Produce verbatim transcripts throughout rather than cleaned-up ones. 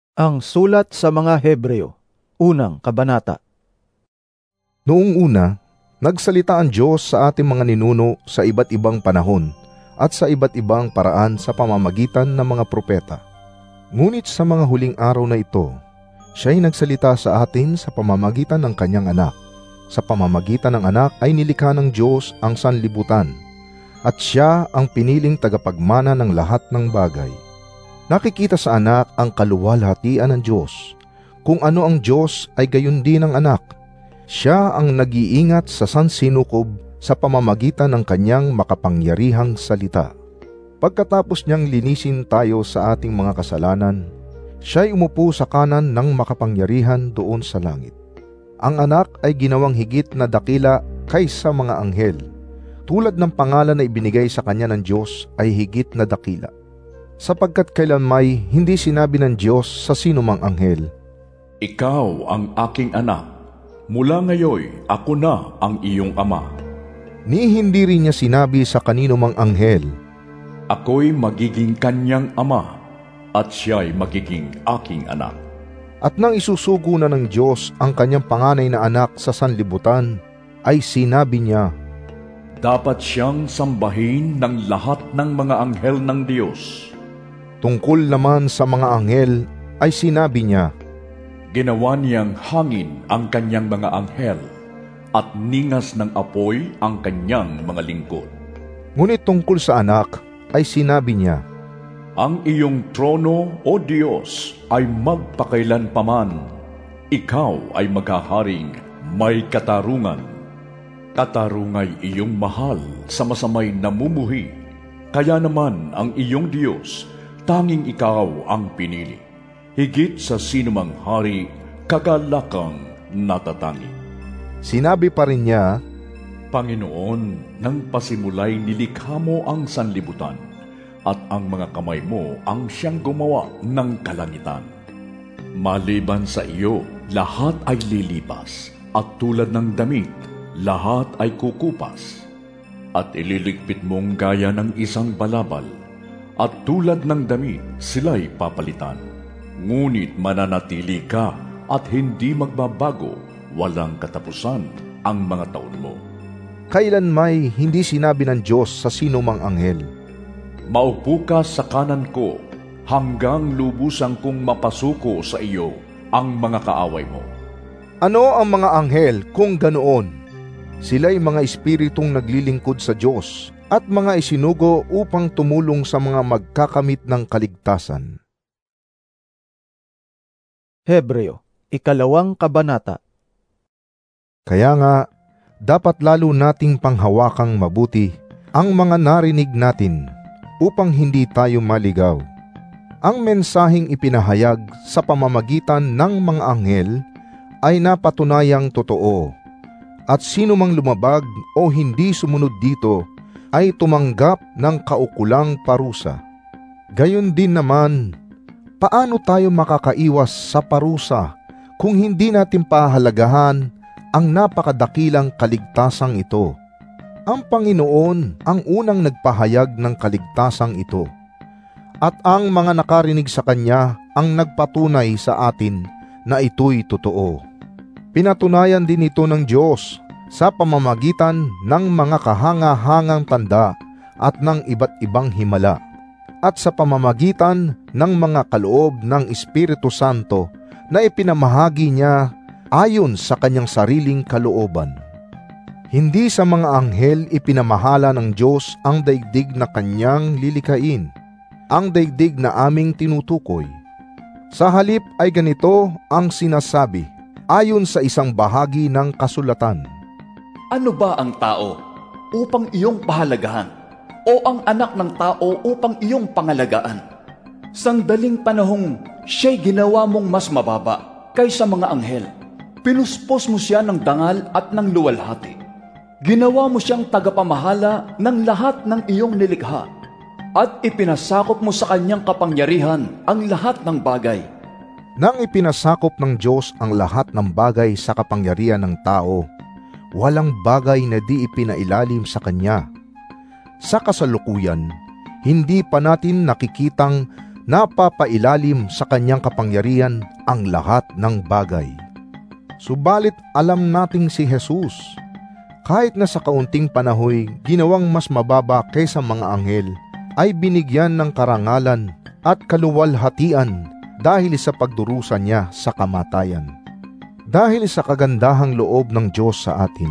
Ang sulat sa mga Hebreo, unang kabanata. Noong una, nagsalita ang Diyos sa ating mga ninuno sa iba't ibang panahon at sa iba't ibang paraan sa pamamagitan ng mga propeta. Ngunit sa mga huling araw na ito, siya'y nagsalita sa atin sa pamamagitan ng kanyang anak. Sa pamamagitan ng anak ay nilikha ng Diyos ang sanlibutan, at siya ang piniling tagapagmana ng lahat ng bagay. Nakikita sa anak ang kaluwalhatian ng Diyos. Kung ano ang Diyos ay gayon din ang anak. Siya ang nag-iingat sa sansinukob sa pamamagitan ng kanyang makapangyarihang salita. Pagkatapos niyang linisin tayo sa ating mga kasalanan, siya'y umupo sa kanan ng makapangyarihan doon sa langit. Ang anak ay ginawang higit na dakila kaysa mga anghel, tulad ng pangalan na ibinigay sa kanya ng Diyos ay higit na dakila. Sapagkat kailanmay hindi sinabi ng Diyos sa sinumang anghel, "Ikaw ang aking anak, mula ngayon ako na ang iyong ama." Ni hindi rin niya sinabi sa kanino mang anghel, "Ako'y magiging kanyang ama, at siya'y magiging aking anak." At nang isusugo na ng Diyos ang kanyang panganay na anak sa sanlibutan, ay sinabi niya, "Dapat siyang sambahin ng lahat ng mga anghel ng Diyos." Tungkol naman sa mga anghel, ay sinabi niya, "Ginawa niyang hangin ang kanyang mga anghel, at ningas ng apoy ang kanyang mga lingkod." Ngunit tungkol sa anak, ay sinabi niya, "Ang iyong trono, O Diyos, ay magpakailanpaman. Ikaw ay maghaharing may katarungan. Katarungay iyong mahal sa masamay namumuhi. Kaya naman ang iyong Diyos, tanging ikaw ang pinili. Higit sa sinumang hari, kagalakang natatangi." Sinabi pa rin niya, "Panginoon, nang pasimulay nilikha mo ang sanlibutan, at ang mga kamay mo ang siyang gumawa ng kalangitan. Maliban sa iyo, lahat ay lilipas, at tulad ng damit, lahat ay kukupas. At ililigpit mong gaya ng isang balabal, at tulad ng damit, sila'y papalitan. Ngunit mananatili ka at hindi magbabago, walang katapusan ang mga taon mo." Kailanmay hindi sinabi ng Diyos sa sinumang anghel, "Maupo ka sa kanan ko, hanggang lubusan kong mapasuko sa iyo ang mga kaaway mo." Ano ang mga anghel kung ganoon? Sila'y mga espiritong naglilingkod sa Diyos at mga isinugo upang tumulong sa mga magkakamit ng kaligtasan. Hebreo, ikalawang kabanata. Kaya nga, dapat lalo nating panghawakang mabuti ang mga narinig natin upang hindi tayo maligaw. Ang mensaheng ipinahayag sa pamamagitan ng mga anghel ay napatunayang totoo, at sino mang lumabag o hindi sumunod dito ay tumanggap ng kaukulang parusa. Gayon din naman, paano tayo makakaiwas sa parusa kung hindi natin pahalagahan ang napakadakilang kaligtasang ito? Ang Panginoon ang unang nagpahayag ng kaligtasang ito, at ang mga nakarinig sa Kanya ang nagpatunay sa atin na ito'y totoo. Pinatunayan din ito ng Diyos sa pamamagitan ng mga kahanga-hangang tanda at ng iba't ibang himala, at sa pamamagitan ng mga kaloob ng Espiritu Santo na ipinamahagi niya ayon sa kanyang sariling kalooban. Hindi sa mga anghel ipinamahala ng Diyos ang daigdig na kanyang lilikain, ang daigdig na aming tinutukoy. Sa halip ay ganito ang sinasabi, ayon sa isang bahagi ng kasulatan, "Ano ba ang tao upang iyong pahalagahan, o ang anak ng tao upang iyong pangalagaan? Sandaling panahong siya'y ginawa mong mas mababa kaysa mga anghel. Pinuspos mo siya ng dangal at ng luwalhati. Ginawa mo siyang tagapamahala ng lahat ng iyong nilikha, at ipinasakop mo sa kanyang kapangyarihan ang lahat ng bagay." Nang ipinasakop ng Diyos ang lahat ng bagay sa kapangyarihan ng tao, walang bagay na di ipinailalim sa Kanya. Sa kasalukuyan, hindi pa natin nakikitang napapailalim sa kanyang kapangyarihan ang lahat ng bagay. Subalit alam nating si Jesus, kahit na sa kaunting panahoy ginawang mas mababa kaysa mga anghel, ay binigyan ng karangalan at kaluwalhatian dahil sa pagdurusa niya sa kamatayan. Dahil sa kagandahang loob ng Diyos sa atin,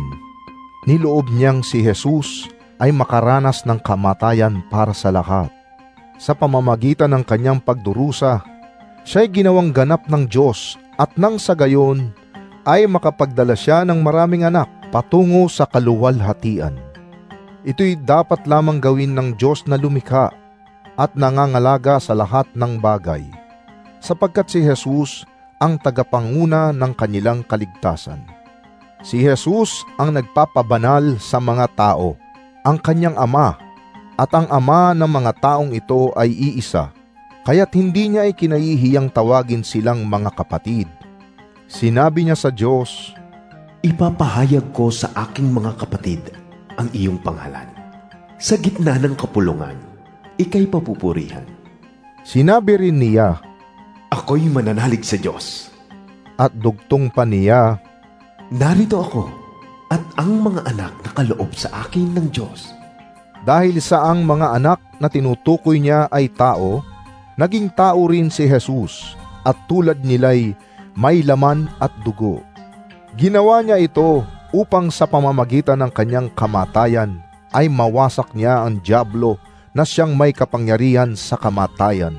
niloob niyang si Jesus ay makaranas ng kamatayan para sa lahat. Sa pamamagitan ng kanyang pagdurusa, siya'y ginawang ganap ng Diyos at nang sa gayon ay makapagdala siya ng maraming anak patungo sa kaluwalhatian. Ito'y dapat lamang gawin ng Diyos na lumikha at nangangalaga sa lahat ng bagay, sapagkat si Jesus ang tagapanguna ng kanilang kaligtasan. Si Jesus ang nagpapabanal sa mga tao, ang kanyang Ama, at ang Ama ng mga taong ito ay iisa, kaya't hindi niya ay kinahihiyang tawagin silang mga kapatid. Sinabi niya sa Diyos, "Ipapahayag ko sa aking mga kapatid ang iyong pangalan. Sa gitna ng kapulungan, ika'y papupurihan." Sinabi rin niya, "Ako'y mananalig sa Diyos." At dugtong pa niya, "Narito ako at ang mga anak na kaloob sa akin ng Diyos." Dahil sa ang mga anak na tinutukoy niya ay tao, naging tao rin si Jesus, at tulad nila'y may laman at dugo. Ginawa niya ito upang sa pamamagitan ng kanyang kamatayan ay mawasak niya ang dyablo na siyang may kapangyarihan sa kamatayan.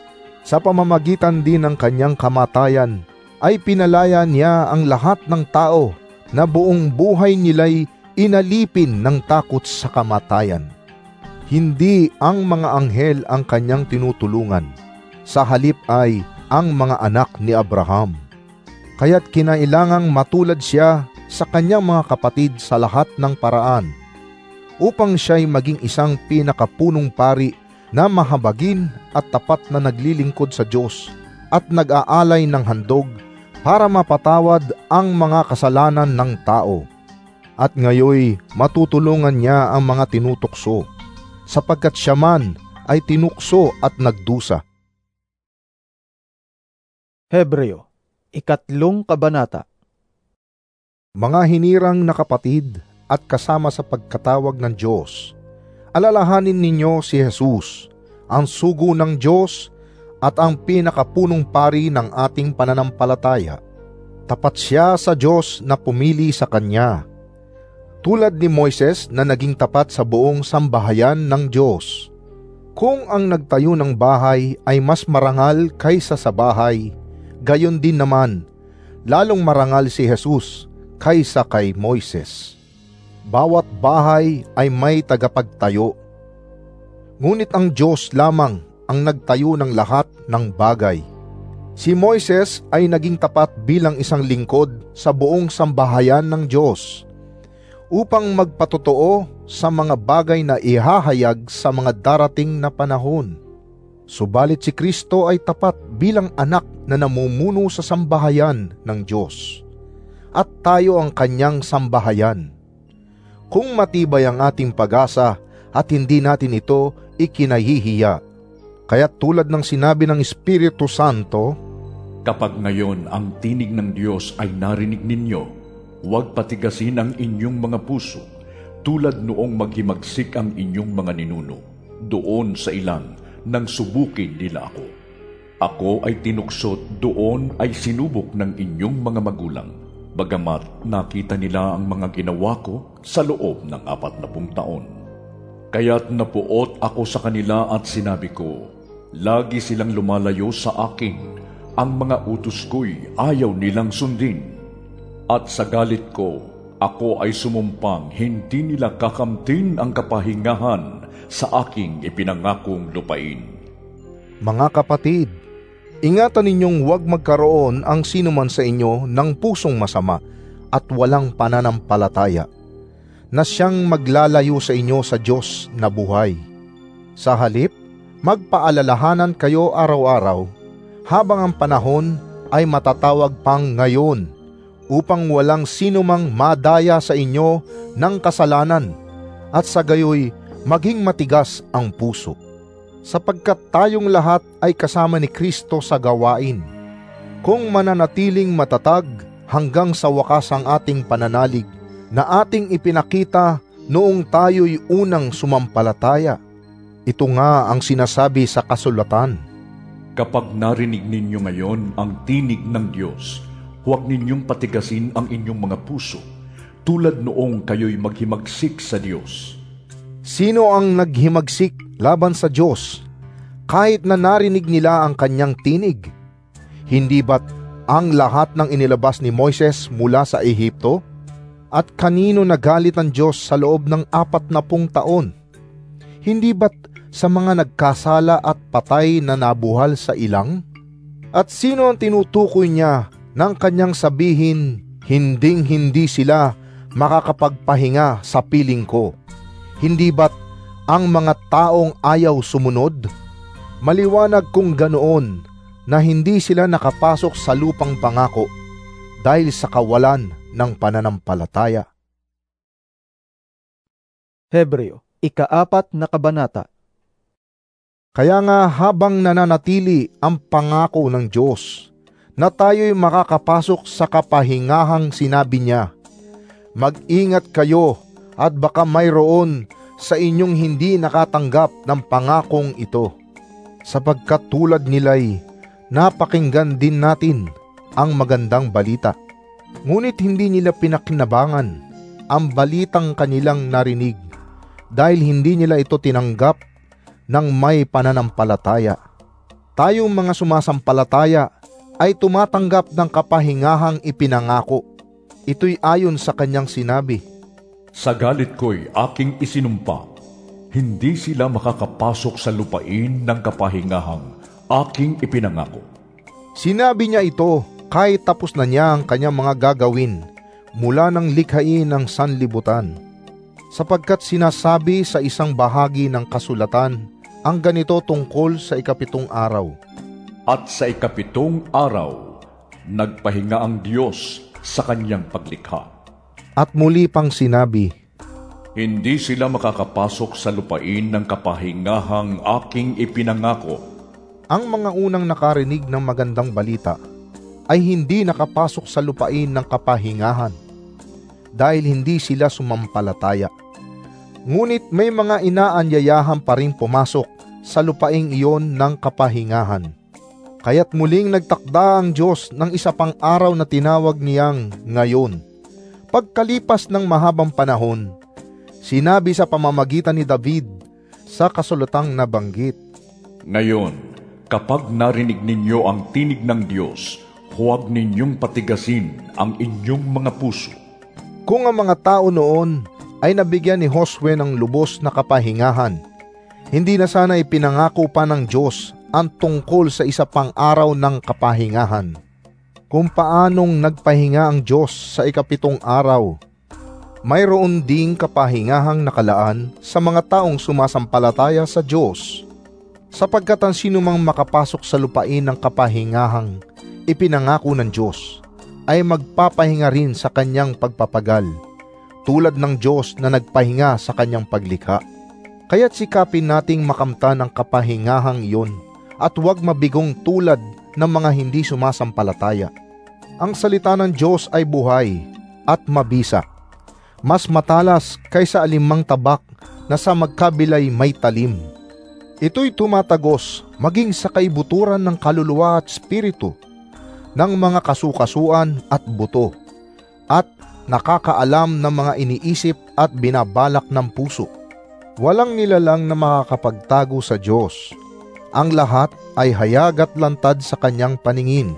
Sa pamamagitan din ng kanyang kamatayan ay pinalaya niya ang lahat ng tao na buong buhay nila'y inalipin ng takot sa kamatayan. Hindi ang mga anghel ang kanyang tinutulungan, sa halip ay ang mga anak ni Abraham. Kaya't kinailangang matulad siya sa kanyang mga kapatid sa lahat ng paraan, upang siya'y maging isang pinakapunong pari na mahabagin at tapat na naglilingkod sa Diyos at nag-aalay ng handog para mapatawad ang mga kasalanan ng tao. At ngayoy matutulungan niya ang mga tinutukso, sapagkat siya man ay tinukso at nagdusa. Hebreo, ikatlong kabanata. Mga hinirang na kapatid at kasama sa pagkatawag ng Diyos, alalahanin ninyo si Jesus, ang sugo ng Diyos at ang pinakapunong pari ng ating pananampalataya. Tapat siya sa Diyos na pumili sa Kanya, tulad ni Moises na naging tapat sa buong sambahayan ng Diyos. Kung ang nagtayo ng bahay ay mas marangal kaysa sa bahay, gayon din naman, lalong marangal si Jesus kaysa kay Moises. Bawat bahay ay may tagapagtayo, ngunit ang Diyos lamang ang nagtayo ng lahat ng bagay. Si Moises ay naging tapat bilang isang lingkod sa buong sambahayan ng Diyos, upang magpatotoo sa mga bagay na ihahayag sa mga darating na panahon. Subalit si Kristo ay tapat bilang anak na namumuno sa sambahayan ng Diyos, at tayo ang kanyang sambahayan. Kung matibay ang ating pag-asa at hindi natin ito ikinahihiya, kaya tulad ng sinabi ng Espiritu Santo, "Kapag ngayon ang tinig ng Diyos ay narinig ninyo, huwag patigasin ang inyong mga puso, tulad noong maghimagsik ang inyong mga ninuno, doon sa ilang nang subukin nila ako. Ako ay tinuksot, doon ay sinubok ng inyong mga magulang, bagamat nakita nila ang mga ginawa ko sa loob ng apat na pung taon. Kaya't napuot ako sa kanila at sinabi ko, lagi silang lumalayo sa akin, ang mga utos ko'y ayaw nilang sundin. At sa galit ko, ako ay sumumpang hindi nila kakamtin ang kapahingahan sa aking ipinangakong lupain." Mga kapatid, ingatan ninyong huwag magkaroon ang sinuman sa inyo ng pusong masama at walang pananampalataya, na siyang maglalayo sa inyo sa Diyos na buhay. Sa halip, magpaalalahanan kayo araw-araw, habang ang panahon ay matatawag pang ngayon, upang walang sinumang madaya sa inyo ng kasalanan, at sa gayoy maging matigas ang puso. sapagkat tayong lahat ay kasama ni Kristo sa gawain. Kung mananatiling matatag hanggang sa wakas ang ating pananalig na ating ipinakita noong tayo'y unang sumampalataya. Ito nga ang sinasabi sa kasulatan. Kapag narinig ninyo ngayon ang tinig ng Diyos, huwag ninyong patigasin ang inyong mga puso, tulad noong kayo'y maghimagsik sa Diyos. Sino ang naghimagsik laban sa Diyos, kahit na narinig nila ang kanyang tinig? Hindi ba't ang lahat ng inilabas ni Moises mula sa Ehipto? At kanino nagalit ang Diyos sa loob ng apat na pung taon? Hindi ba't sa mga nagkasala at patay na nabuhal sa ilang? At sino ang tinutukoy niya nang kanyang sabihin, hinding-hindi sila makakapagpahinga sa piling ko? Hindi ba't ang mga taong ayaw sumunod? Maliwanag kung ganoon na hindi sila nakapasok sa lupang pangako dahil sa kawalan ng pananampalataya. Hebreo, ikaapat na kabanata. Kaya nga habang nananatili ang pangako ng Diyos na tayo'y makakapasok sa kapahingahang sinabi niya, mag-ingat kayo at baka mayroon sa inyong hindi nakatanggap ng pangakong ito, sapagkat tulad nila'y napakinggan din natin ang magandang balita. Ngunit hindi nila pinakinabangan ang balitang kanilang narinig dahil hindi nila ito tinanggap ng may pananampalataya. Tayong mga sumasampalataya ay tumatanggap ng kapahingahang ipinangako. Ito'y ayon sa kanyang sinabi, Sa galit ko'y aking isinumpa, hindi sila makakapasok sa lupain ng kapahingahang aking ipinangako. Sinabi niya ito kahit tapos na niya ang kanyang mga gagawin mula ng likhain ng sanlibutan, sapagkat sinasabi sa isang bahagi ng kasulatan ang ganito tungkol sa ikapitong araw. At sa ikapitong araw, nagpahinga ang Diyos sa kanyang paglikha. At muli pang sinabi, Hindi sila makakapasok sa lupain ng kapahingahang aking ipinangako. Ang mga unang nakarinig ng magandang balita ay hindi nakapasok sa lupain ng kapahingahan dahil hindi sila sumampalataya. Ngunit may mga inaanyayahan pa rin pumasok sa lupaing iyon ng kapahingahan. Kaya't muling nagtakda ang Diyos ng isa pang araw na tinawag niyang ngayon. Pagkalipas ng mahabang panahon, sinabi sa pamamagitan ni David sa kasulatang nabanggit, Ngayon, kapag narinig ninyo ang tinig ng Diyos, huwag ninyong patigasin ang inyong mga puso. Kung ang mga tao noon ay nabigyan ni Josue ng lubos na kapahingahan, hindi na sana ipinangako pa ng Diyos ang tungkol sa isa pang araw ng kapahingahan. Kung paanong nagpahinga ang Diyos sa ikapitong araw, mayroon ding kapahingahang nakalaan sa mga taong sumasampalataya sa Diyos, sapagkat ang sinumang makapasok sa lupain ng kapahingahang ipinangako ng Diyos ay magpapahinga rin sa kanyang pagpapagal, tulad ng Diyos na nagpahinga sa kanyang paglikha. Kaya't sikapin nating makamtan ang kapahingahang iyon at huwag mabigong tulad ng mga hindi sumasampalataya. Ang salita ng Diyos ay buhay at mabisa, mas matalas kaysa alimang tabak na sa magkabilay may talim. Ito'y tumatagos maging sa kaibuturan ng kaluluwa at espiritu, ng mga kasukasuan at buto, at nakakaalam ng mga iniisip at binabalak ng puso. Walang nilalang na makakapagtago sa Diyos. Ang lahat ay hayag at lantad sa kanyang paningin,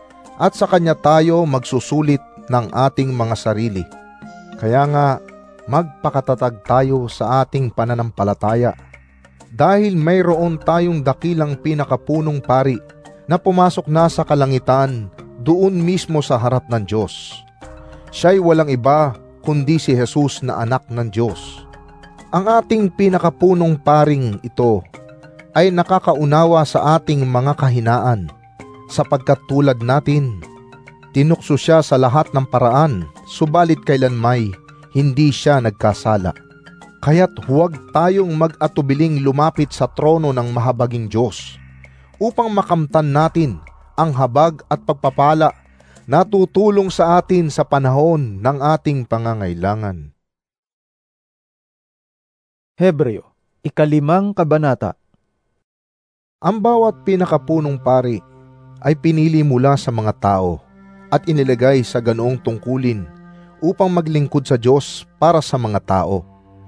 at sa kanya tayo magsusulit ng ating mga sarili. Kaya nga, magpakatatag tayo sa ating pananampalataya, dahil mayroon tayong dakilang pinakapunong pari na pumasok na sa kalangitan doon mismo sa harap ng Diyos. Siya'y walang iba kundi si Jesus na anak ng Diyos. Ang ating pinakapunong paring ito ay nakakaunawa sa ating mga kahinaan, sapagkat tulad natin, tinukso siya sa lahat ng paraan, subalit kailanmay hindi siya nagkasala. Kaya't huwag tayong mag-atubiling lumapit sa trono ng mahabaging Diyos upang makamtan natin ang habag at pagpapala na tutulong sa atin sa panahon ng ating pangangailangan. Hebreo, ikalimang kabanata. Ang bawat pinakapunong pari ay pinili mula sa mga tao at inilagay sa ganoong tungkulin upang maglingkod sa Diyos para sa mga tao.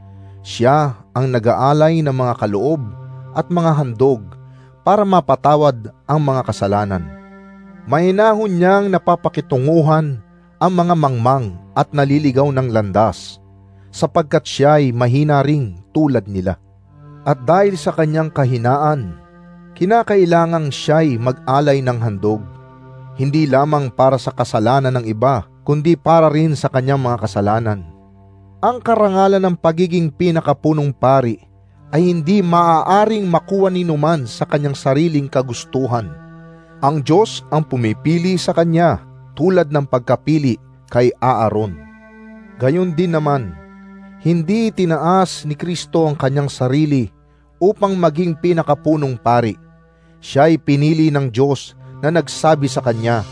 Siya ang nag-aalay ng mga kaloob at mga handog para mapatawad ang mga kasalanan. Mahinahon niyang napapakitunguhan ang mga mangmang at naliligaw ng landas, sapagkat siya'y mahina ring tulad nila. At dahil sa kanyang kahinaan, kinakailangang siya'y mag-alay ng handog, hindi lamang para sa kasalanan ng iba, kundi para rin sa kanyang mga kasalanan. Ang karangalan ng pagiging pinakapunong pari ay hindi maaaring makuha ni numan sa kanyang sariling kagustuhan. Ang Diyos ang pumipili sa kanya tulad ng pagkapili kay Aaron. Gayon din naman, hindi tinaas ni Kristo ang kanyang sarili upang maging pinakapunong pari. Siya'y pinili ng Diyos na nagsabi sa kanya,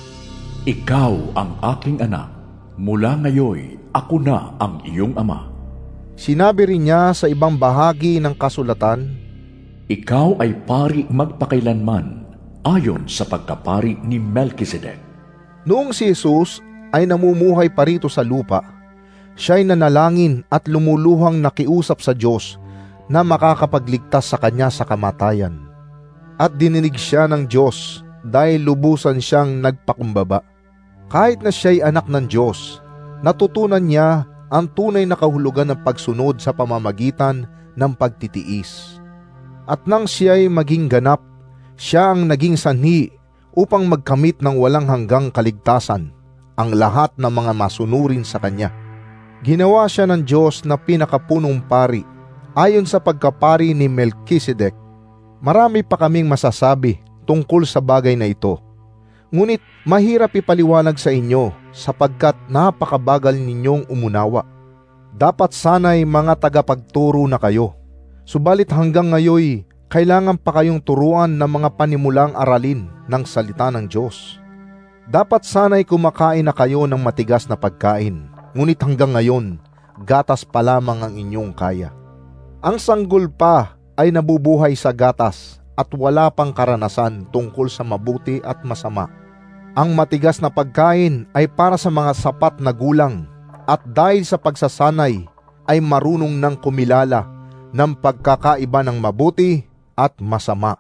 Ikaw ang aking anak, mula ngayon ako na ang iyong ama. Sinabi rin niya sa ibang bahagi ng kasulatan, Ikaw ay pari magpakailanman ayon sa pagkapari ni Melchizedek. Noong si Jesus ay namumuhay pa rito sa lupa, siya'y nanalangin at lumuluhang nakiusap sa Diyos na makakapagligtas sa kanya sa kamatayan. At dininig siya ng Diyos dahil lubusan siyang nagpakumbaba. Kahit na siya'y anak ng Diyos, natutunan niya ang tunay na kahulugan ng pagsunod sa pamamagitan ng pagtitiis. At nang siya'y maging ganap, siya ang naging sanhi upang magkamit ng walang hanggang kaligtasan ang lahat ng mga masunurin sa kanya. Ginawa siya ng Diyos na pinakapunong pari ayon sa pagkapari ni Melchizedek. Marami pa kaming masasabi tungkol sa bagay na ito. Ngunit mahirap ipaliwanag sa inyo sapagkat napakabagal ninyong umunawa. Dapat sana'y mga tagapagturo na kayo. Subalit hanggang ngayoy, kailangan pa kayong turuan ng mga panimulang aralin ng salita ng Diyos. Dapat sana'y kumakain na kayo ng matigas na pagkain. Ngunit hanggang ngayon, gatas pa lamang ang inyong kaya. Ang sanggol pa ay nabubuhay sa gatas at wala pang karanasan tungkol sa mabuti at masama. Ang matigas na pagkain ay para sa mga sapat na gulang at dahil sa pagsasanay ay marunong nang kumilala ng pagkakaiba ng mabuti at masama.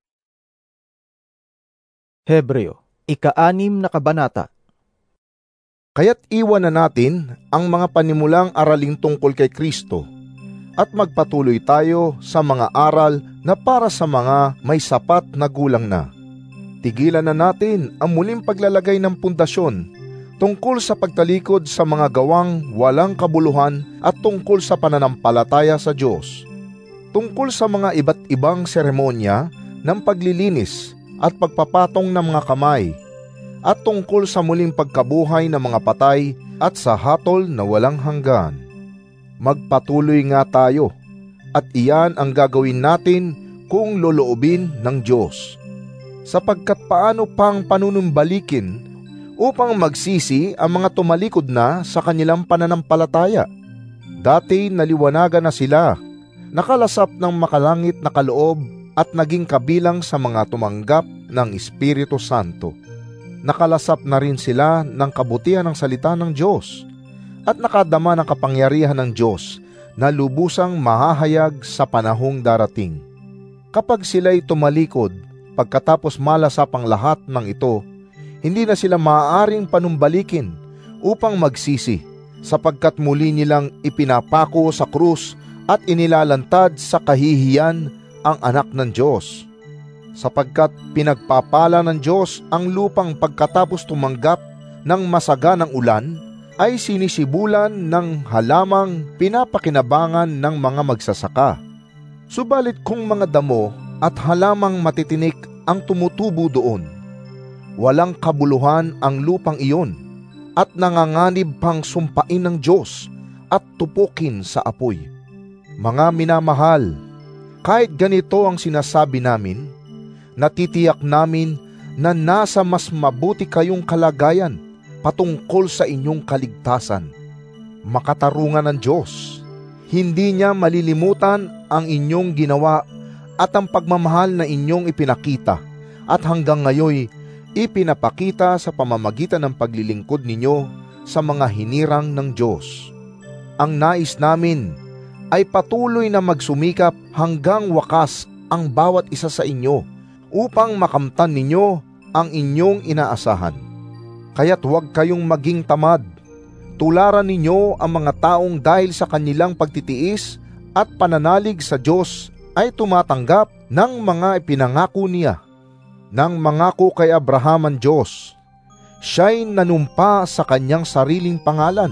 Hebreo, ika-anim na kabanata. Kaya't iwan na natin ang mga panimulang araling tungkol kay Kristo at magpatuloy tayo sa mga aral na para sa mga may sapat na gulang na. Tigilan na natin ang muling paglalagay ng pundasyon tungkol sa pagtalikod sa mga gawang walang kabuluhan at tungkol sa pananampalataya sa Diyos. Tungkol sa mga iba't ibang seremonya ng paglilinis at pagpapatong ng mga kamay at tungkol sa muling pagkabuhay ng mga patay at sa hatol na walang hanggan. Magpatuloy nga tayo at iyan ang gagawin natin kung loloobin ng Diyos. Sapagkat paano pang panunumbalikin upang magsisi ang mga tumalikod na sa kanilang pananampalataya? Dati naliwanagan na sila, nakalasap ng makalangit na kaloob at naging kabilang sa mga tumanggap ng Espiritu Santo. Nakalasap na rin sila ng kabutihan ng salita ng Diyos at nakadama ng kapangyarihan ng Diyos na lubusang mahahayag sa panahong darating. Kapag sila'y tumalikod, pagkatapos malasap ang lahat ng ito, hindi na sila maaaring panumbalikin upang magsisi, sapagkat muli nilang ipinapako sa krus at inilalantad sa kahihiyan ang anak ng Diyos. Sapagkat pinagpapala ng Diyos ang lupang pagkatapos tumanggap ng masaganang ulan, ay sinisibulan ng halamang pinapakinabangan ng mga magsasaka. Subalit kung mga damo at halamang matitinik ang tumutubo doon, walang kabuluhan ang lupang iyon at nanganganib pang sumpain ng Diyos at tupukin sa apoy. Mga minamahal, kahit ganito ang sinasabi namin, natitiyak namin na nasa mas mabuti kayong kalagayan patungkol sa inyong kaligtasan. Makatarungan ng Diyos, hindi niya malilimutan ang inyong ginawa at ang pagmamahal na inyong ipinakita at hanggang ngayon ipinapakita sa pamamagitan ng paglilingkod ninyo sa mga hinirang ng Diyos. Ang nais namin ay patuloy na magsumikap hanggang wakas ang bawat isa sa inyo upang makamtan ninyo ang inyong inaasahan. Kaya't huwag kayong maging tamad. Tularan ninyo ang mga taong dahil sa kanilang pagtitiis at pananalig sa Diyos ay tumatanggap ng mga ipinangako niya. Nang mangako kay Abraham ang Diyos, siya'y nanumpa sa kanyang sariling pangalan.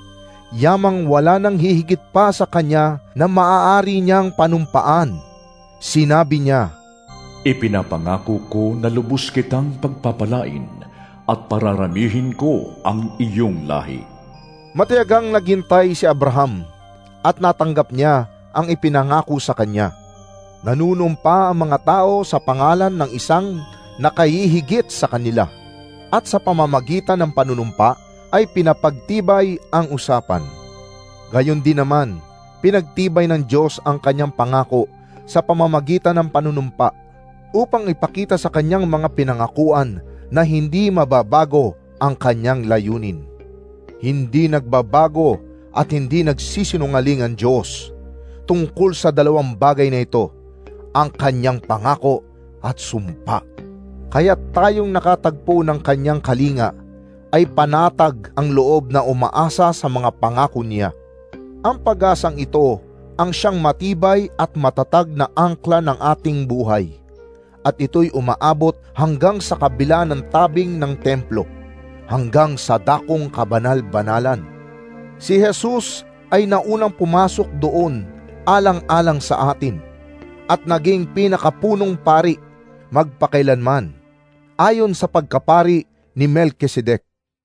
Yamang wala nang hihigit pa sa kanya na maaari niyang panumpaan. Sinabi niya, "Ipinapangako ko na lubos kitang pagpapalain at pararamihin ko ang iyong lahi." Matiyagang naghintay si Abraham at natanggap niya ang ipinangako sa kanya. Nanunumpa ang mga tao sa pangalan ng isang nakahihigit sa kanila, at sa pamamagitan ng panunumpa ay pinapagtibay ang usapan. Gayon din naman, pinagtibay ng Diyos ang kanyang pangako sa pamamagitan ng panunumpa upang ipakita sa kanyang mga pinangakuan na hindi mababago ang kanyang layunin. Hindi nagbabago at hindi nagsisinungaling ang Diyos tungkol sa dalawang bagay na ito, ang kanyang pangako at sumpa. Kaya tayong nakatagpo ng kanyang kalinga ay panatag ang loob na umaasa sa mga pangako niya. Ang pag-asang ito ang siyang matibay at matatag na angkla ng ating buhay, at ito'y umaabot hanggang sa kabila ng tabing ng templo, hanggang sa dakong kabanal-banalan. Si Jesus ay naunang pumasok doon alang-alang sa atin at naging pinakapunong pari magpakailanman, ayon sa pagkapari ni Melkisedek.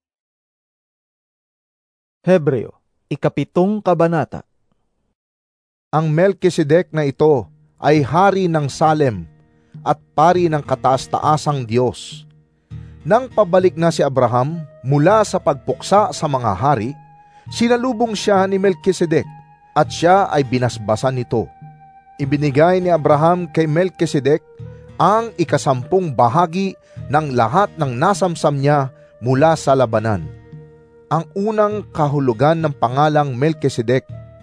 Hebreo, ikapitong kabanata. Ang Melkisedek na ito ay hari ng Salem at pari ng kataas-taasang Diyos. Nang pabalik na si Abraham mula sa pagpuksa sa mga hari, sinalubong siya ni Melkisedek at siya ay binasbasan nito. Ibinigay ni Abraham kay Melkisedek ang ikasampung bahagi ng lahat ng nasamsam niya mula sa labanan. Ang unang kahulugan ng pangalang Melkisedek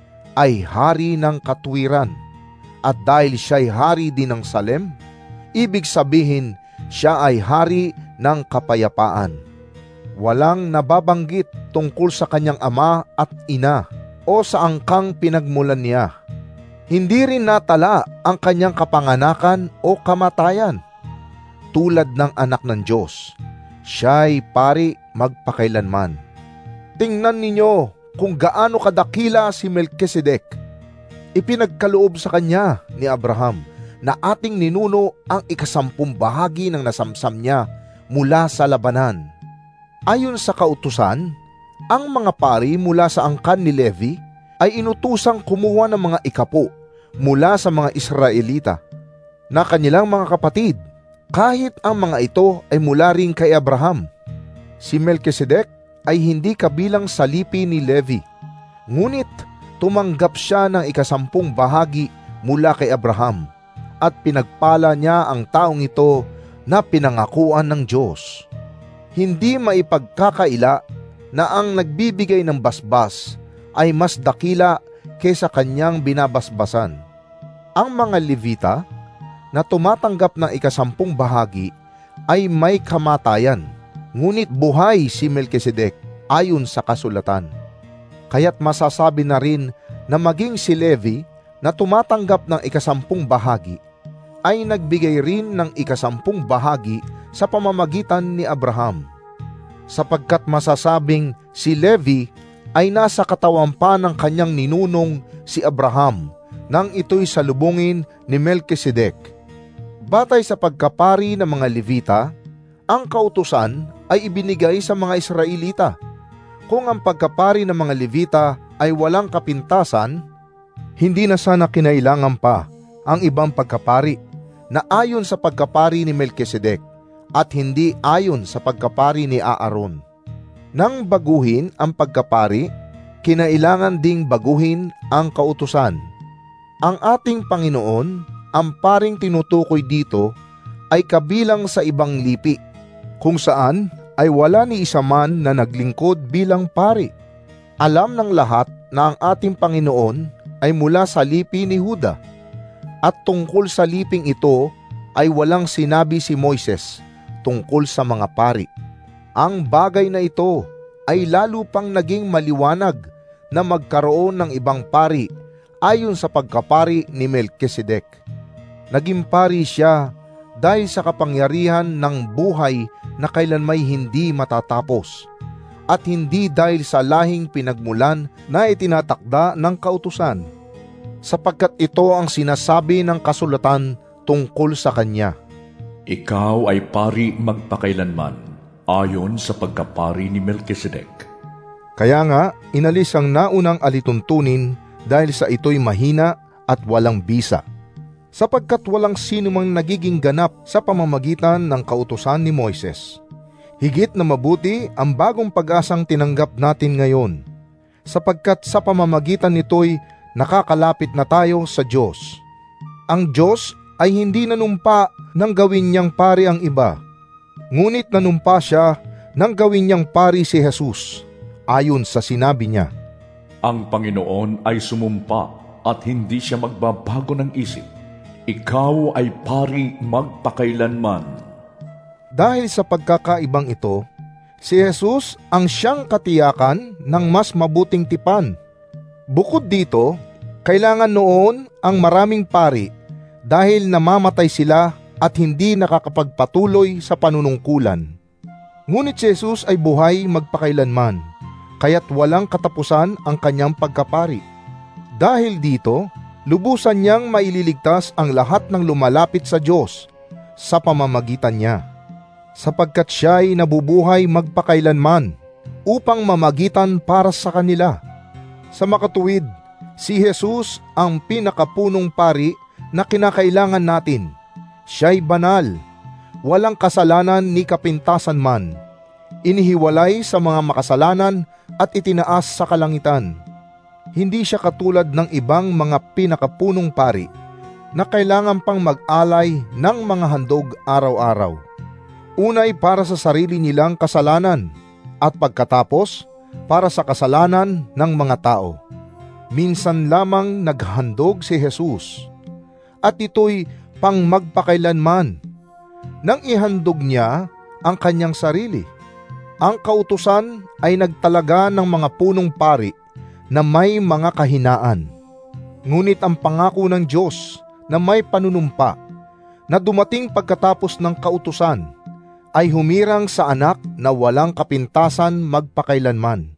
ay hari ng katuwiran, at dahil siya'y hari din ng Salem, ibig sabihin siya ay hari ng kapayapaan. Walang nababanggit tungkol sa kanyang ama at ina o sa angkang pinagmulan niya. Hindi rin natala ang kanyang kapanganakan o kamatayan. Tulad ng anak ng Diyos, siya'y pari magpakailanman. Tingnan ninyo kung gaano kadakila si Melkisedek. Ipinagkaloob sa kanya ni Abraham na ating ninuno ang ikasampung bahagi ng nasamsam niya mula sa labanan. Ayon sa kautusan, ang mga pari mula sa angkan ni Levi ay inutusang kumuha ng mga ikapo mula sa mga Israelita na kanilang mga kapatid, kahit ang mga ito ay mula rin kay Abraham. Si Melkisedek ay hindi kabilang sa lipi ni Levi, ngunit tumanggap siya ng ikasampung bahagi mula kay Abraham at pinagpala niya ang taong ito na pinangakuan ng Diyos. Hindi maipagkakaila na ang nagbibigay ng basbas ay mas dakila kaysa kanyang binabasbasan. Ang mga Levita na tumatanggap ng ikasampung bahagi ay may kamatayan, ngunit buhay si Melkisedek ayon sa kasulatan. Kaya't masasabi na rin na maging si Levi na tumatanggap ng ikasampung bahagi ay nagbigay rin ng ikasampung bahagi sa pamamagitan ni Abraham, sapagkat masasabing si Levi ay nasa katawan pa ng kanyang ninunong si Abraham nang ito'y salubungin ni Melkisedek. Batay sa pagkapari ng mga Levita, ang kautusan ay ibinigay sa mga Israelita. Kung ang pagkapari ng mga Levita ay walang kapintasan, Hindi na sana kinailangan pa ang ibang pagkapari na ayon sa pagkapari ni Melkisedek at hindi ayon sa pagkapari ni Aaron. Nang baguhin ang pagkapari, kinailangan ding baguhin ang kautusan. Ang ating Panginoon, ang paring tinutukoy dito, ay kabilang sa ibang lipi, kung saan ay wala ni isa man na naglingkod bilang pari. Alam ng lahat na ang ating Panginoon ay mula sa lipi ni Juda, at tungkol sa liping ito ay walang sinabi si Moises tungkol sa mga pari. Ang bagay na ito ay lalo pang naging maliwanag na magkaroon ng ibang pari ayon sa pagkapari ni Melkisedek. Naging pari siya dahil sa kapangyarihan ng buhay na kailanmay hindi matatapos, at hindi dahil sa lahing pinagmulan na itinatakda ng kautusan, sapagkat ito ang sinasabi ng kasulatan tungkol sa kanya. Ikaw ay pari magpakailanman, ayon sa pagkapari ni Melkisedek. Kaya nga, inalis ang naunang alituntunin dahil sa ito'y mahina at walang bisa, sapagkat walang sino mang nagiging ganap sa pamamagitan ng kautusan ni Moises. Higit na mabuti ang bagong pag-asang tinanggap natin ngayon, sapagkat sa pamamagitan nito'y nakakalapit na tayo sa Diyos. Ang Diyos ay hindi nanumpa nang gawin niyang pari ang iba, ngunit nanumpa siya nang gawin niyang pari si Jesus, ayon sa sinabi niya. Ang Panginoon ay sumumpa at hindi siya magbabago ng isip. Ikaw ay pari magpakailanman. Dahil sa pagkakaibang ito, si Jesus ang siyang katiyakan ng mas mabuting tipan. Bukod dito, kailangan noon ang maraming pari dahil namamatay sila at hindi nakakapagpatuloy sa panunungkulan. Ngunit si Jesus ay buhay magpakailanman, kaya't walang katapusan ang kanyang pagkapari. Dahil dito, lubusan niyang maililigtas ang lahat ng lumalapit sa Diyos sa pamamagitan niya, sapagkat siya ay nabubuhay magpakailanman upang mamagitan para sa kanila. Sa makatuwid, si Jesus ang pinakapunong pari na kinakailangan natin. Siya'y banal, walang kasalanan ni kapintasan man, inihiwalay sa mga makasalanan at itinaas sa kalangitan. Hindi siya katulad ng ibang mga pinakapunong pari na kailangan pang mag-alay ng mga handog araw-araw. Unay para sa sarili nilang kasalanan at pagkatapos para sa kasalanan ng mga tao. Minsan lamang naghandog si Jesus, at ito'y pang magpakailanman. Nang ihandog niya ang kanyang sarili, ang kautusan ay nagtalaga ng mga punong pari na may mga kahinaan. Ngunit ang pangako ng Diyos na may panunumpa na dumating pagkatapos ng kautusan ay humirang sa anak na walang kapintasan magpakailanman.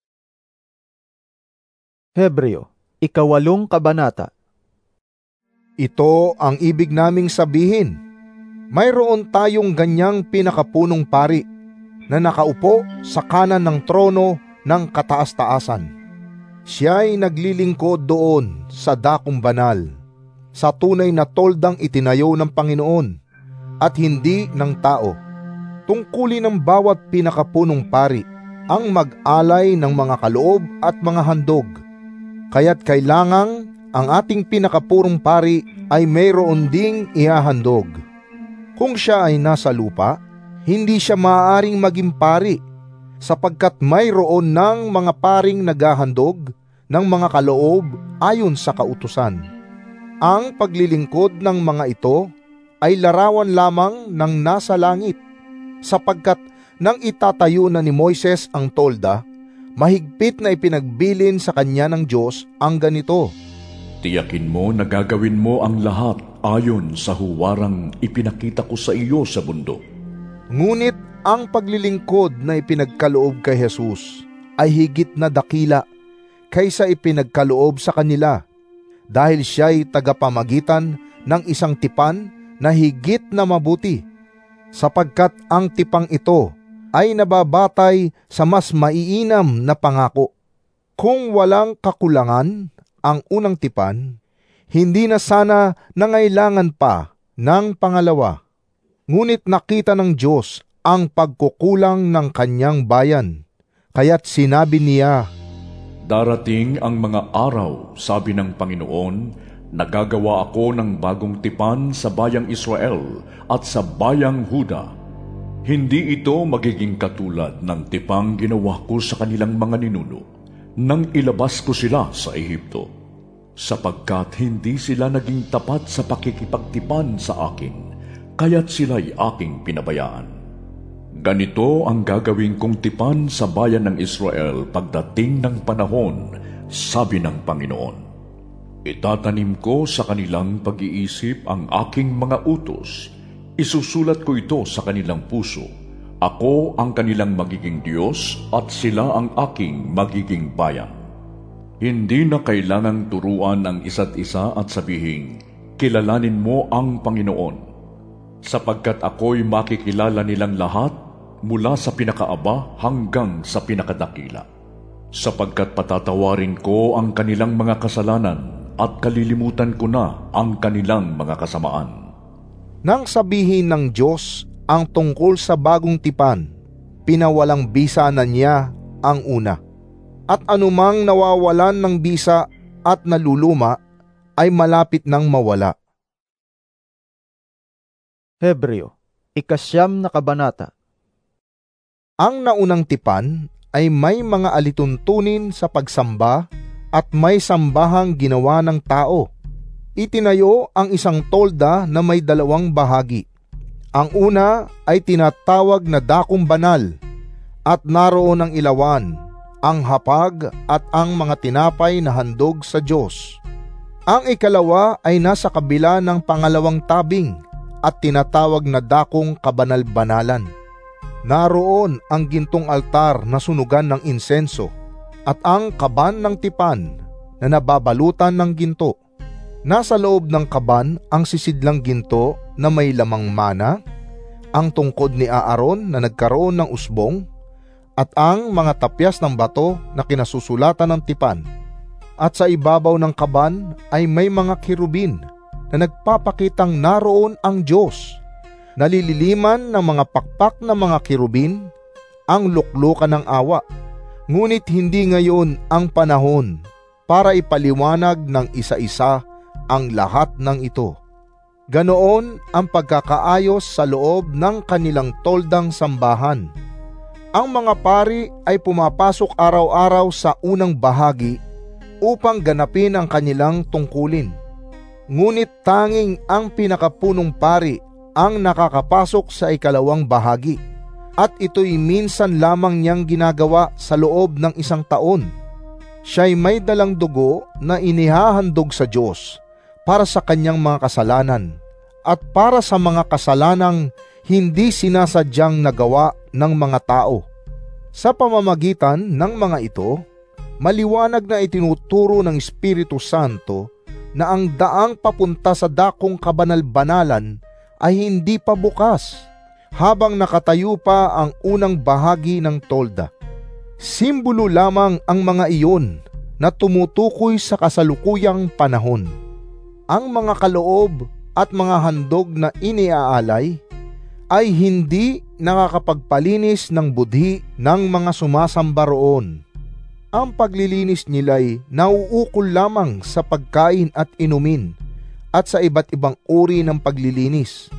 Hebreo, ikawalong kabanata. Ito ang ibig naming sabihin. Mayroon tayong ganyang pinakapunong pari na nakaupo sa kanan ng trono ng kataas-taasan. Siya'y naglilingkod doon sa dakong banal, sa tunay na toldang itinayo ng Panginoon at hindi ng tao. Tungkulin ng bawat pinakapunong pari ang mag-alay ng mga kaloob at mga handog. Kaya't kailangang ang ating pinakapurong pari ay mayroon ding ihahandog. Kung siya ay nasa lupa, hindi siya maaaring maging pari, sapagkat mayroon ng mga paring naghahandog ng mga kaloob ayon sa kautusan. Ang paglilingkod ng mga ito ay larawan lamang ng nasa langit, sapagkat nang itatayo na ni Moises ang tolda, mahigpit na ipinagbilin sa kanya ng Diyos ang ganito. Tiyakin mo na gagawin mo ang lahat ayon sa huwarang ipinakita ko sa iyo sa bundok. Ngunit ang paglilingkod na ipinagkaloob kay Jesus ay higit na dakila kaysa ipinagkaloob sa kanila, dahil siya'y tagapamagitan ng isang tipan na higit na mabuti, sapagkat ang tipang ito ay nababatay sa mas maiinam na pangako. Kung walang kakulangan ang unang tipan, hindi na sana nangailangan pa ng pangalawa. Ngunit nakita ng Diyos ang pagkukulang ng kanyang bayan, kaya't sinabi niya, Darating ang mga araw, sabi ng Panginoon, nagagawa ako ng bagong tipan sa bayang Israel at sa bayang Huda. Hindi ito magiging katulad ng tipang ginawa ko sa kanilang mga ninuno nang ilabas ko sila sa Ehipto, sapagkat hindi sila naging tapat sa pakikipagtipan sa akin, kaya't sila'y aking pinabayaan. Ganito ang gagawin kong tipan sa bayan ng Israel pagdating ng panahon, sabi ng Panginoon. Itatanim ko sa kanilang pag-iisip ang aking mga utos. Isusulat ko ito sa kanilang puso. Ako ang kanilang magiging Diyos at sila ang aking magiging bayan. Hindi na kailangang turuan ang isa't isa at sabihin, kilalanin mo ang Panginoon, sapagkat ako'y makikilala nilang lahat mula sa pinakaaba hanggang sa pinakadakila, sapagkat patatawarin ko ang kanilang mga kasalanan at kalilimutan ko na ang kanilang mga kasamaan. Nang sabihin ng Diyos ang tungkol sa bagong tipan, pinawalang bisa na niya ang una. At anumang nawawalan ng bisa at naluluma ay malapit nang mawala. Hebreo, ikasyam na kabanata. Ang naunang tipan ay may mga alituntunin sa pagsamba at may sambahang ginawa ng tao. Itinayo ang isang tolda na may dalawang bahagi. Ang una ay tinatawag na dakong banal, at naroon ang ilawan, ang hapag at ang mga tinapay na handog sa Diyos. Ang ikalawa ay nasa kabila ng pangalawang tabing at tinatawag na dakong kabanal-banalan. Naroon ang gintong altar na sunugan ng insenso at ang kaban ng tipan na nababalutan ng ginto. Nasa loob ng kaban ang sisidlang ginto na may lamang mana, ang tungkod ni Aaron na nagkaroon ng usbong, at ang mga tapyas ng bato na kinasusulatan ng tipan. At sa ibabaw ng kaban ay may mga kirubin na nagpapakitang naroon ang Diyos. Nalililiman ng mga pakpak na mga kirubin ang luklukan ng awa. Ngunit hindi ngayon ang panahon para ipaliwanag ng isa-isa ang lahat ng ito. Ganoon ang pagkakaayos sa loob ng kanilang toldang sambahan. Ang mga pari ay pumapasok araw-araw sa unang bahagi upang ganapin ang kanilang tungkulin. Ngunit tanging ang pinakapunong pari ang nakakapasok sa ikalawang bahagi, at ito'y minsan lamang niyang ginagawa sa loob ng isang taon. Siya'y may dalang dugo na inihahandog sa Diyos para sa kanyang mga kasalanan at para sa mga kasalanang hindi sinasadyang nagawa ng mga tao. Sa pamamagitan ng mga ito, maliwanag na itinuturo ng Espiritu Santo na ang daang papunta sa dakong kabanal-banalan ay hindi pa bukas, habang nakatayo pa ang unang bahagi ng tolda. Simbolo lamang ang mga iyon na tumutukoy sa kasalukuyang panahon. Ang mga kaloob at mga handog na iniaalay ay hindi nakakapagpalinis ng budhi ng mga sumasamba roon. Ang paglilinis nila'y nauukol lamang sa pagkain at inumin at sa iba't ibang uri ng paglilinis.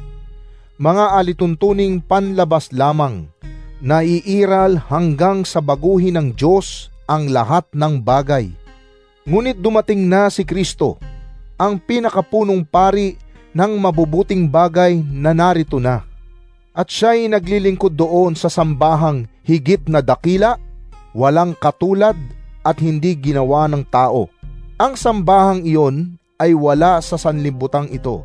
Mga alituntuning panlabas lamang na iiral hanggang sa baguhin ng Diyos ang lahat ng bagay. Ngunit dumating na si Kristo, ang pinakapunong pari ng mabubuting bagay na narito na. At siya'y naglilingkod doon sa sambahang higit na dakila, walang katulad at hindi ginawa ng tao. Ang sambahang iyon ay wala sa sanlibutan ito.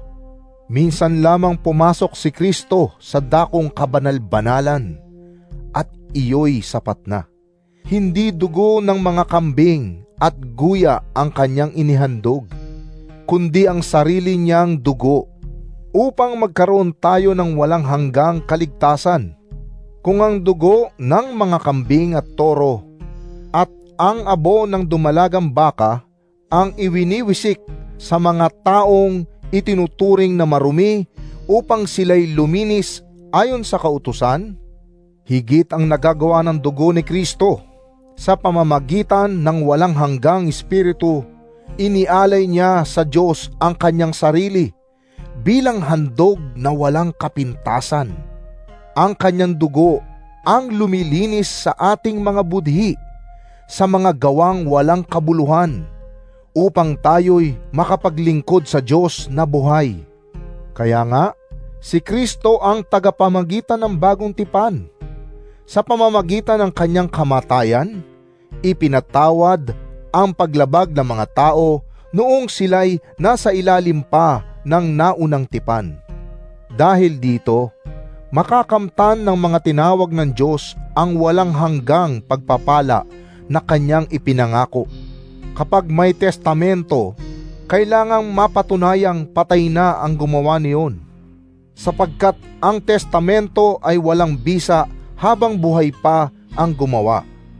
Minsan lamang pumasok si Kristo sa dakong kabanal-banalan at iyo'y sapat na. Hindi dugo ng mga kambing at guya ang kanyang inihandog, kundi ang sarili niyang dugo upang magkaroon tayo ng walang hanggang kaligtasan. Kung ang dugo ng mga kambing at toro at ang abo ng dumalagang baka ang iwiniwisik sa mga taong itinuturing na marumi upang sila'y luminis ayon sa kautusan? Higit ang nagagawa ng dugo ni Kristo. Sa pamamagitan ng walang hanggang Espiritu, inialay niya sa Diyos ang kanyang sarili bilang handog na walang kapintasan. Ang kanyang dugo ang lumilinis sa ating mga budhi, sa mga gawang walang kabuluhan, upang tayo'y makapaglingkod sa Diyos na buhay. Kaya nga, si Kristo ang tagapamagitan ng bagong tipan. Sa pamamagitan ng kanyang kamatayan, ipinatawad ang paglabag ng mga tao noong sila'y nasa ilalim pa ng naunang tipan. Dahil dito, makakamtan ng mga tinawag ng Diyos ang walang hanggang pagpapala na kanyang ipinangako. Kapag may testamento, kailangang mapatunayang patay na ang gumawa niyon, sapagkat ang testamento ay walang bisa habang buhay pa ang gumawa.